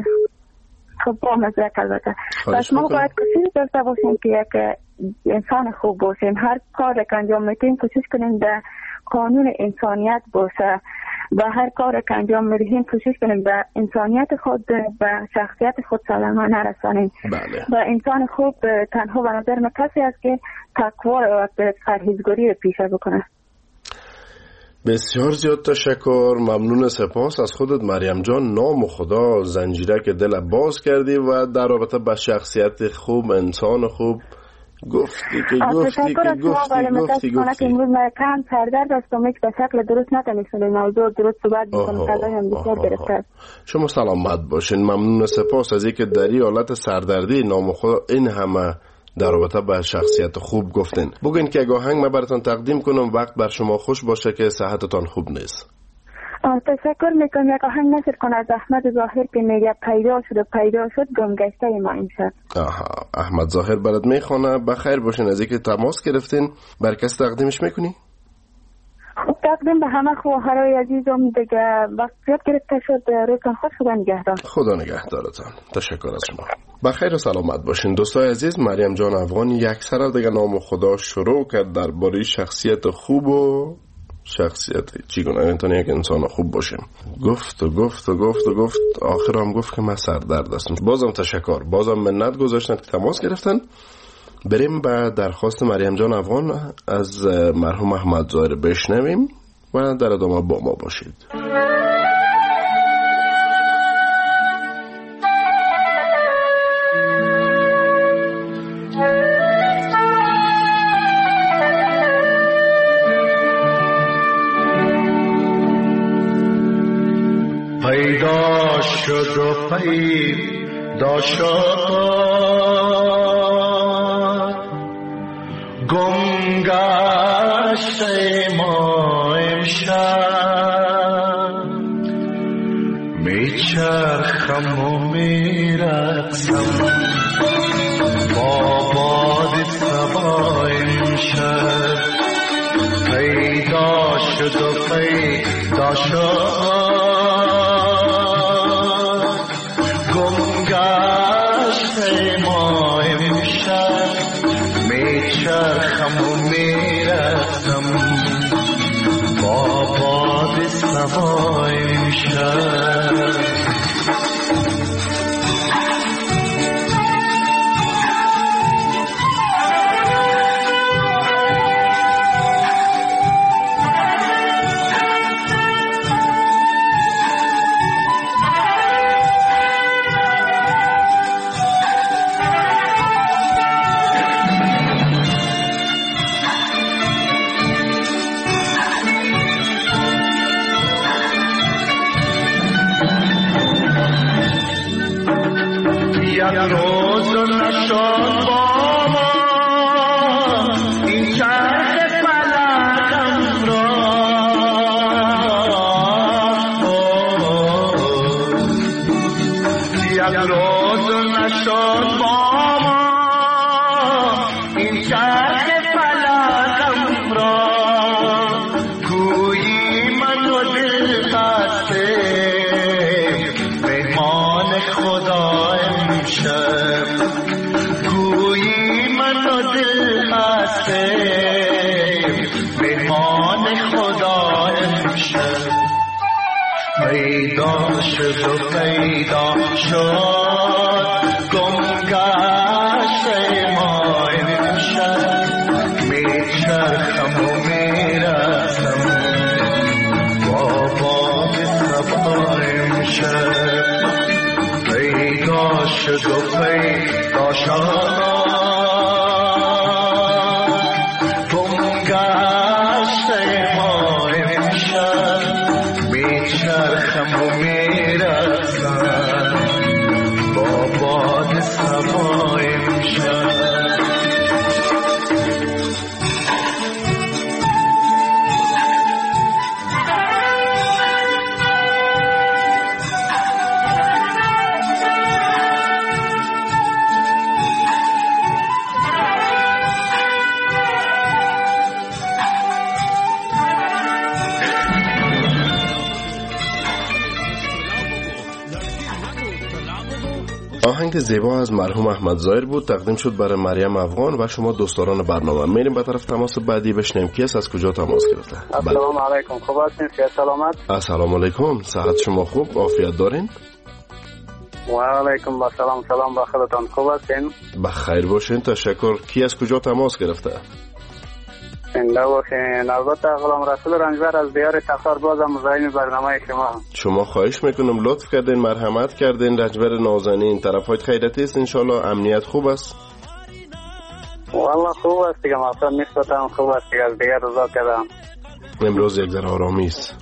خوب با مزرک البته. پس ما باید کوشش داشته باشیم که یک انسان خوب باشیم. هر کار که انجام میتیم کوشش کنیم در قانون انسانیت باشه و هر کار که انجام میدهیم کوشش کنیم به انسانیت خود و شخصیت خود سلامت نرسانیم. بله. و انسان خوب تنها به نظر من کسی است که تقوا و پرهیزگاری رو پیشه بکنه. بسیار زیاد تشکر، ممنون، سپاس از خودت مریم جان. نام خدا زنجیره که دل باز کردی و در رابطه با شخصیت خوب، انسان خوب گفتی که گفتی که گفتی گفتی گفتی امروز من کم سردرد هستم، هیچ به شکل درست نتونستم موضوع درست صحبت بکنم. کلایم بسیار گرفته. شما سلامت باشین. ممنون، سپاس از اینکه در این حالت سردردی نام خدا این همه در رابطه با شخصیت خوب گفتین. بگین که آهنگ من براتون تقدیم کنم، وقت بر شما خوش باشه که صحتتان خوب نیست. تشکر میکنم. یک آهنگ نشر کن از احمد ظاهر که میگه پیدا شد و پیدا شد گمگشته ما امشب. آها، احمد ظاهر برات میخونه. بخیر باشین. از اینکه تماس گرفتین بر کس تقدیمش میکنی؟ خب تقدیم به همه خواهرای عزیزم دیگه. وقت زیاد گرفته شد. روزتان خوش. خدا نگهدار. خدا نگهدارتان. تشکر از شما. بخیر و سلامت باشین. دوستای عزیز، مریم جان افغان یک سر دیگه نام خدا شروع کرد درباره شخصیت خوب و شخصیت چیگونه انتونی یک انسان خوب باشیم. گفت و گفت و گفت و گفت آخر هم گفت که من سردرد هستم. بازم تشکر، بازم منت گذاشتن که تماس گرفتن. بریم به درخواست مریم جان افغان از مرحوم احمد ظاهر بشنویم و در ادامه با ما باشید. پیدا شد و پیدا شد گم گشت ما امشب میچرخم و میرقصم با باد صبا امشب پیدا شد و پیدا شد میچرخم و میرسم با باد صبا امشب پیدا شد و پیدا شد گم گشت ما امشب میچرخم و میرسم با باد صبا امشب پیدا شد و پیدا شد آهنگ زیبا از مرحوم احمد ظاهر بود، تقدیم شد برای مریم افغان و شما دوستداران برنامه. میریم به طرف تماس بعدی بشنیم کی است، از کجا تماس گرفته. السلام علیکم، خوب هستین؟ خیلی سلامت. السلام علیکم، صحت شما خوب؟ عافیت دارین؟ و علیکم السلام، سلام به خودتان، خوب هستین؟ بخیر باشین، تشکر. کی از کجا تماس گرفته؟ زنده باشین. البته غلام رسول رنجبر از دیار تخار، بازم مزاحم برنامه شما. شما خواهش میکنم، لطف کردین، مرحمت کردین. رنجبر نازنین، طرفایت خیرتی است انشالله؟ امنیت خوب است؟ والله خوب است دیگه، مثلا نسبتا خوب است دیگه، از دیگر روزا کردم. امروز یک ذره آرامی است.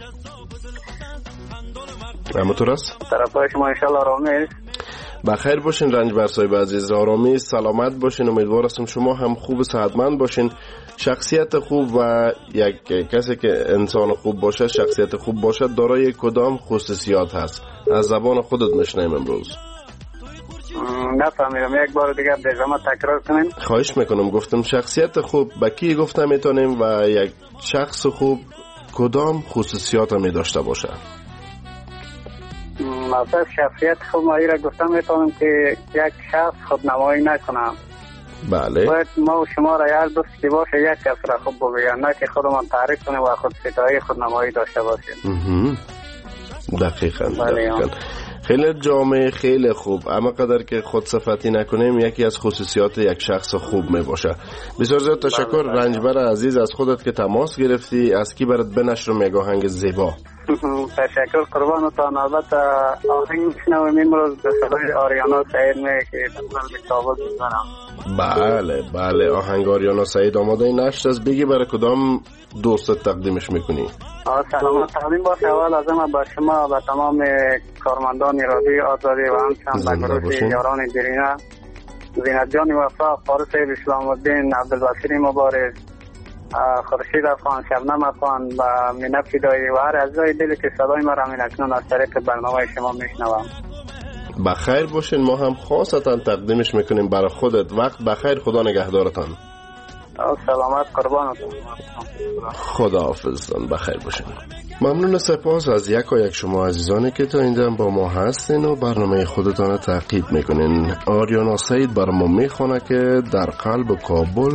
همونطور است؟ طرفای شما انشالله آرامی است. بخیر باشین رنجبر صاحب عزیز، آرامی، سلامت باشین. امیدوار هستم شما هم خوب صحتمند باشین. شخصیت خوب و یک کسی که انسان خوب باشه، شخصیت خوب باشه، دارای کدام خصوصیات هست؟ از زبان خودت میشنیم امروز. نفهمیدم، یک بار دیگه بگم تکرار کنین. خواهش میکنم. گفتم شخصیت خوب به کی گفته میتونیم و یک شخص خوب کدام خصوصیات می داشته باشه؟ مثلا شخصیت خوب ما ایره گفتم میتونم که یک شخص خودنمایی نکنم. بله. باید ما و شما را یاد دوستی باشه، یک کس را خوب بگیم، نه که خودمان تعریف کنیم و خود ستایی خودنمایی داشته باشیم. دقیقاً. دقیقاً. خیلی جامعه خیلی خوب، اما قدر که خود صفتی نکنیم یکی از خصوصیات یک شخص خوب می باشه. بسیار زیاد تشکر رنجبر عزیز از خودت که تماس گرفتی. از کی برات بنشرم یک آهنگ زیبا؟ تشکر قربانتان. البته آهنگ میشنویم امروز به صدای آریانا سعید می که به کابل میزنم. بله بله، آهنگ آریانا سعید آماده نشت از بگی برای کدام دوستت تقدیمش میکنی؟ سلامت تقدیم باشه اول از همه به شما و تمام کارمندان رادیو آزادی و همچنان به گروه یاران دیرینه، زینت جان وفا، فارس اسلام الدین، عبدالبصیر مبارز، خورشید افغان، شبنم افغان و مینه فدایی و هر اعضای دلی که صدای ما را همین از طریق برنامه شما میشنوم. بخیر باشین. ما هم خاصتا تقدیمش میکنیم برای خودت. وقت بخیر، خدا نگهدارتان. سلامت قربانتون. خدا حافظتان، بخیر باشین. ممنون، سپاس از یک و یک شما عزیزانی که تا اینجا با ما هستین و برنامه خودتان رو تعقیب میکنین. آریانا سعید بر ما میخونه که در قلب کابل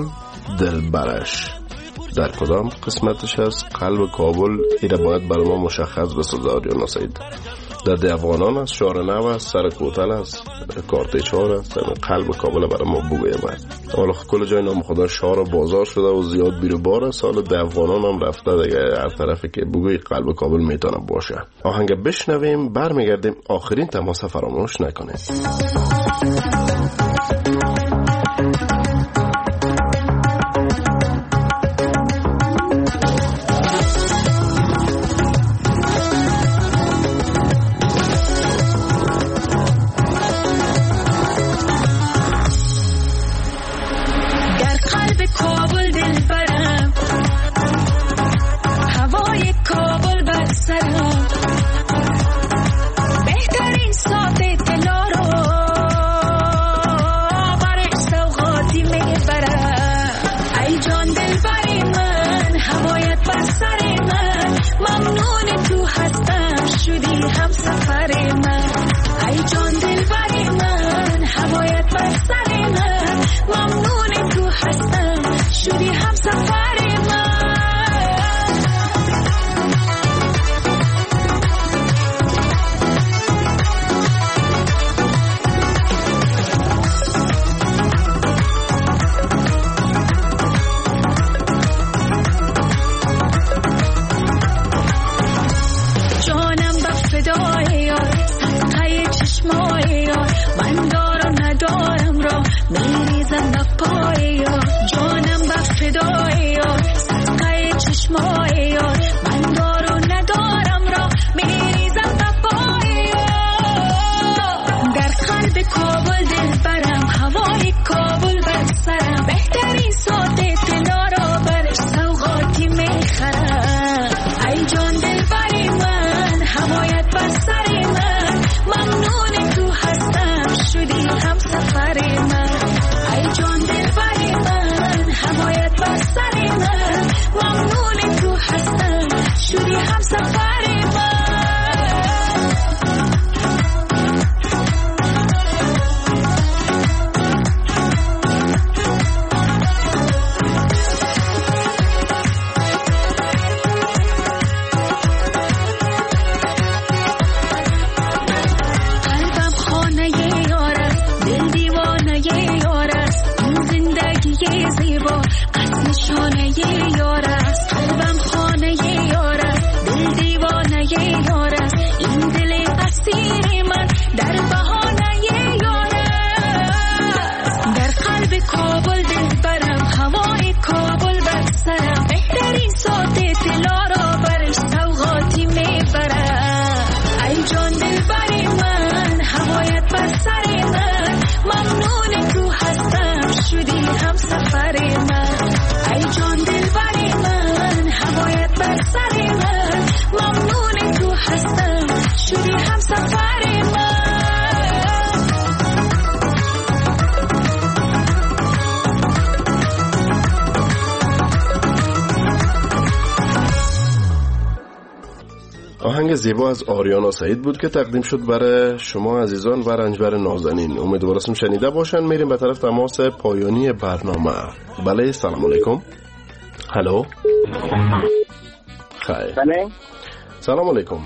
دلبرش. در کدام قسمتش هست قلب کابل؟ ایره باید برای ما مشخص بسازه آریانا سعید. در ده افغانان هست، شهر نو هست، سر کوتل هست، کارت چهار هست. قلب کابل برای ما بگویه باید. حالا کل جای نام خدا شهر و بازار شده و زیاد بیرو بار است. حالا ده افغانان هم رفته دیگه، هر طرفی که بگوی قلب کابل میتونه باشه. آهنگ بشنویم، برمیگردیم. آخرین تماس فراموش نکنید. بهترین ساعت دلا رو آهنگ زیبا از آریانا سعید بود که تقدیم شد برای شما عزیزان و رنجبر نازنین. امیدوارم شنیده باشن. میریم به طرف تماس پایانی برنامه. بله سلام علیکم. هلو. خیر. بله. سلام علیکم.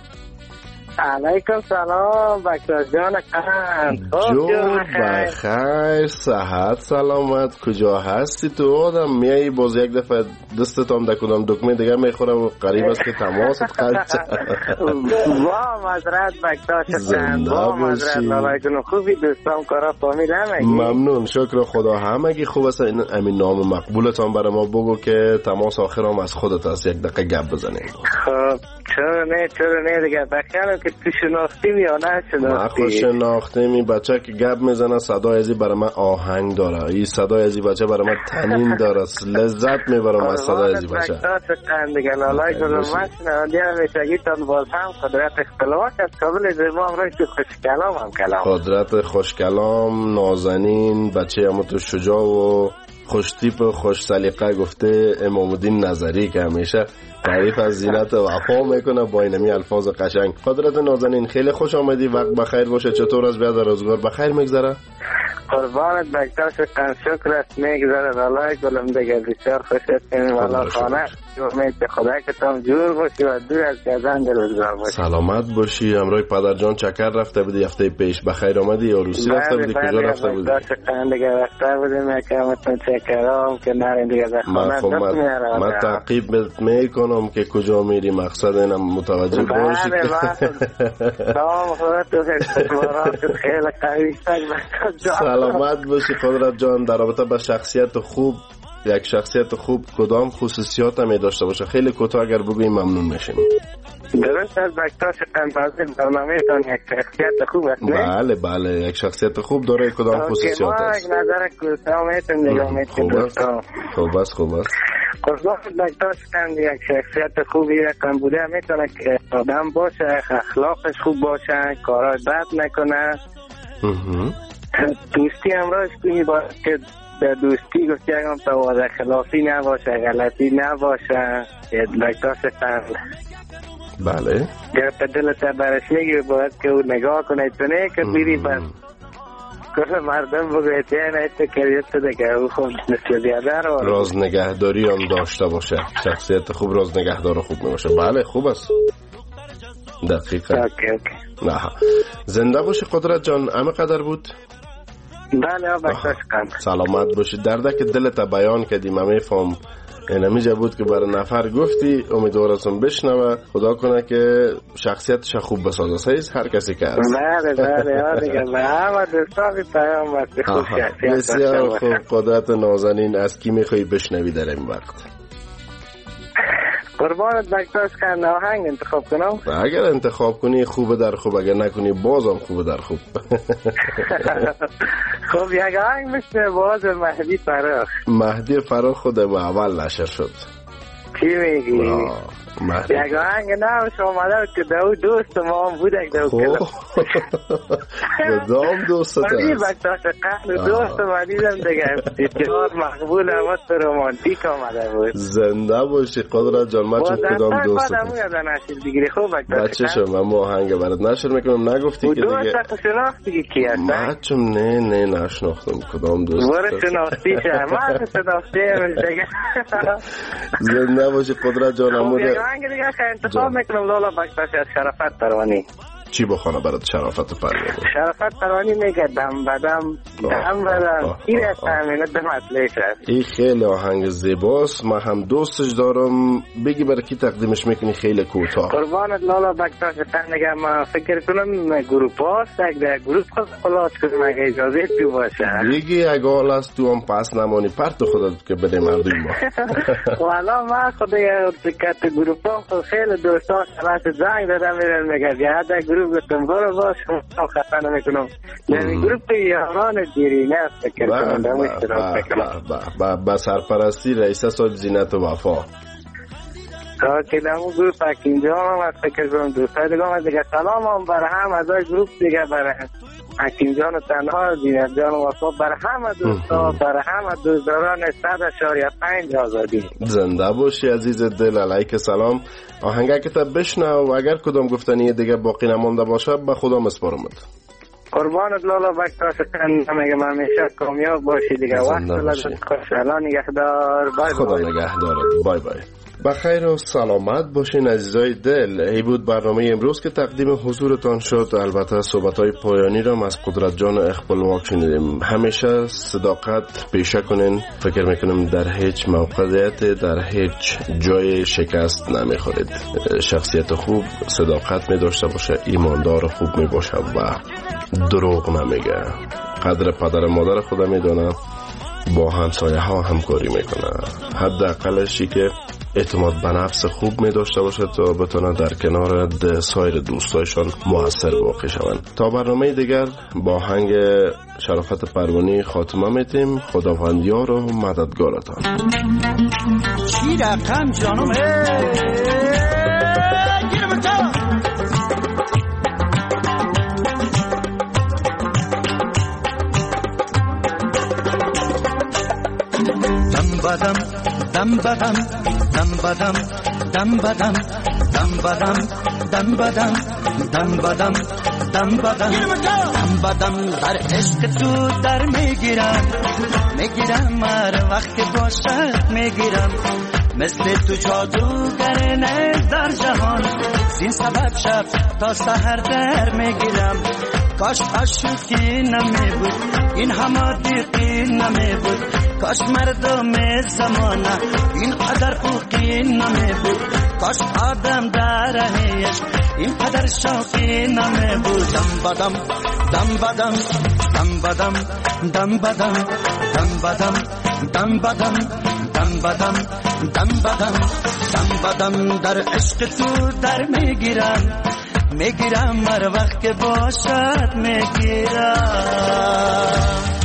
علیکم سلام بکر جان کن. جون بخیر، صحت سلامت. کجا هستی تو آدم؟ میایی باز یک دفعه دستت هم در کدام دکمه دیگه میخوره و قریب است که تماست خلچه. وا مزرد بکر شکن. وا مزرد لالایتون خوبی دوستان کارا فامیل همگی. ممنون شکر خدا همگی خوب است. این امین نام مقبولت هم برای ما بگو که تماس آخر هم از خودت است. یک دقیقه گپ بزنیم. خب چرا نه چرا نه دیگه بخیرم که تو شناختیم یا نه شناختیم؟ من خود شناختیم. این بچه که گپ میزنه صدای ازی برای من آهنگ داره. این صدای ازی بچه برای من تنین داره. لذت میبرم از صدای ازی بچه. دیگه لالای گلو مشنه دیگه میشگی تان باز هم قدرت اختلاف از قبل زیبا هم رای تو خوش کلام هم کلام. قدرت خوش کلام نازنین بچه همون تو شجاع و خوش تیپ و خوش سلیقه گفته امام الدین نظری که همیشه تعریف از زینت و وفا میکنه با اینمی الفاظ قشنگ. قدرت نازنین خیلی خوش آمدی. وقت بخیر باشه. چطور از بیاد روزگار بخیر میگذره؟ قربانت بکتاش کن شکر است میگذره. والله گلم دیگه بسیار خوش است. والله خانه امید به خدا که تام جور باشی و دور از گزند روزگار باشی. سلامت باشی. امروز پدر جان چکر رفته بودی هفته پیش بخیر آمدی یا روسی رفته بودی؟ کجا رفته بودی؟ بله بله دیگه رفته بودیم یکمتون چکرام که نرین دیگه در خانه دست میاره. من تعقیب میکنم که کجا میری مقصد اینم متوجه باشی. بله بله تمام خودتو استخبارات خیلی قوی است. سلامت باشی قدرت جان. در رابطه با شخصیت خوب یک شخصیت خوب کدام خصوصیات می داشته باشه؟ خیلی کوتاه اگر بگوییم ممنون میشیم. درست از بکتاش قنبازی برنامه تان یک شخصیت خوب است نه؟ بله بله یک شخصیت خوب داره. کدام خصوصیات است؟ ما نظر کوتاه میتون نگاه میتون دوستان. خوب است خوب است. قربان بکتاش قند یک شخصیت خوبی رقم بوده میتونه که آدم باشه اخلاقش خوب باشه کارای بد نکنه. دوستی همراهش کنی باید که در دوستی گفتی اگرم تواضع خلافی نباشه غلطی نباشه. بکتاش قند بله گر به دلت برش میگی باید که او نگاه کنه تو نه که بیری بس کل مردم بگوید نه تو کریت شده که او خوب مثل بیادر راز نگهداری هم داشته باشه. شخصیت خوب راز نگهدار خوب میباشه. بله خوب است. دقیقه. اوکی اوکی. نه زنده باشی قدرت جان. همه قدر بود؟ بله بکتاش قند. سلامت باشی. درده که دلت بیان کردیم همه فهم اینمیجه بود که برای نفر گفتی. امیدوارم بشنوه. خدا کنه که شخصیتش خوب بسازه. سیز هر کسی که هست. بله بله ها دیگه به همه دوستانی پیام بسته خوب شخصیت بسیار خوب. قدرت نازنین از کی میخوایی بشنوی در این وقت؟ قربانت بکتاش کن آهنگ انتخاب کنم؟ اگر انتخاب کنی خوبه در خوب اگر نکنی بازم خوبه در خوب. خب یک آهنگ مثل باز مهدی فراخ. مهدی فراخ خود اول نشر شد. چی میگی؟ یک آهنگ نامش آمده که دو دوست ما هم بوده که دو کلم دام دوست هست بردی بکتاش قهل دوست ما دیدم دیگه بسیار مقبول همت رومانتیک آمده بود. زنده باشی قدرت جان. من چون کدام دوست هست بچه شما ما آهنگ برد نشر میکنم نگفتی که دیگه دوست شناختی کی هست؟ من چون نه نه نشناختم کدام دوست برد شناختی شه من شناختی دیگه. زنده باشی قدرت جان. اموده آهنگ دیگه که انتخاب میکنم لالا بکتاش از شرافت پروانی. چی بخونه برات شرافت پروانی؟ شرافت پروانی میگه دم بدم دم بدم این از همینه به مطلعش هست. این خیلی آهنگ زیباست. من هم دوستش دارم. بگی برای کی تقدیمش میکنی؟ خیلی کوتاه. قربانت لالا بکتاش نگه ما فکر کنم گروپ هاست در گروپ خود خلاص کنم اگه اجازه تو باشه. بگی اگه حال است تو هم پس نمانی پرت خودت که بده مردم ما. والا من خود دکت گروپ ها خیلی دوستان سلاس زنگ دادم میرن میگه یه گروپ گفتم برو باش خب خطا نمیکنم. یعنی گروپ یاران دیرینه فکر کنم دمش را فکر با سرپرستی رئیس صاحب زینت و وفا که دمو گروپ اینجا هم فکر کنم دوستای دیگه هم دیگه سلام هم برای هم از گروپ دیگه برای حکیم جان تنها، زینت جان وفا، بر همه دوستا، بر همه دوستداران صد اشاریه پنج آزادی. زنده باشی عزیز دل. علیک سلام. آهنگه تا بشنو و اگر کدام گفتنی دیگه باقی نمانده باشه به خدا مسپارمت. قربانت لالا بکتا شکن نمیگم همیشه کامیاب باشی دیگه. وقت لازم خوشحالا نگهدار. بای خدا بای. نگهدارت. بای بای. بخیر و سلامت باشین عزیزای دل. ای بود برنامه امروز که تقدیم حضورتان شد. البته صحبت‌های پایانی را از قدرت جان اخبالواق شنیدیم. همیشه صداقت پیشه کنین. فکر میکنم در هیچ موقعیت، در هیچ جای شکست نمیخورید. شخصیت خوب صداقت می داشته باشه، ایماندار خوب می باشه و دروغ نمیگه. قدر پدر مادر خود میدونه، با همسایه ها همکاری میکنه. حداقلشی که اعتماد به نفس خوب می داشته باشه تا بتونه در کنار سایر دوستایشان مؤثر واقع شوند. تا برنامه دیگر با آهنگ شرافت پروانی خاتمه میتیم. خداوندیار و مددگارتان. چی رقم جانمه گیرم تا دم بدم دم بدم دم بدم دم بدم دم بدم دم بدم دم بدم دم بدم دم بدم در عشق تو در میگیرم میگیرم هر وقت باشد میگیرم مثل تو جادوگر نه در جهان زین سبب شب تا سحر در میگیرم کاش عاشقی نمی بود این همه دیقی نمی بود کاش مردم زمانه این قدر خوقی نمی بود کاش آدم در رهیش این قدر شوقی نمی بود دم بدم دم بدم دم بدم دم بدم دم بدم دم بدم دم بدم دم بدم دم بدم در عشق تو در میگیرم میگیرم هر وقت که باشد میگیرم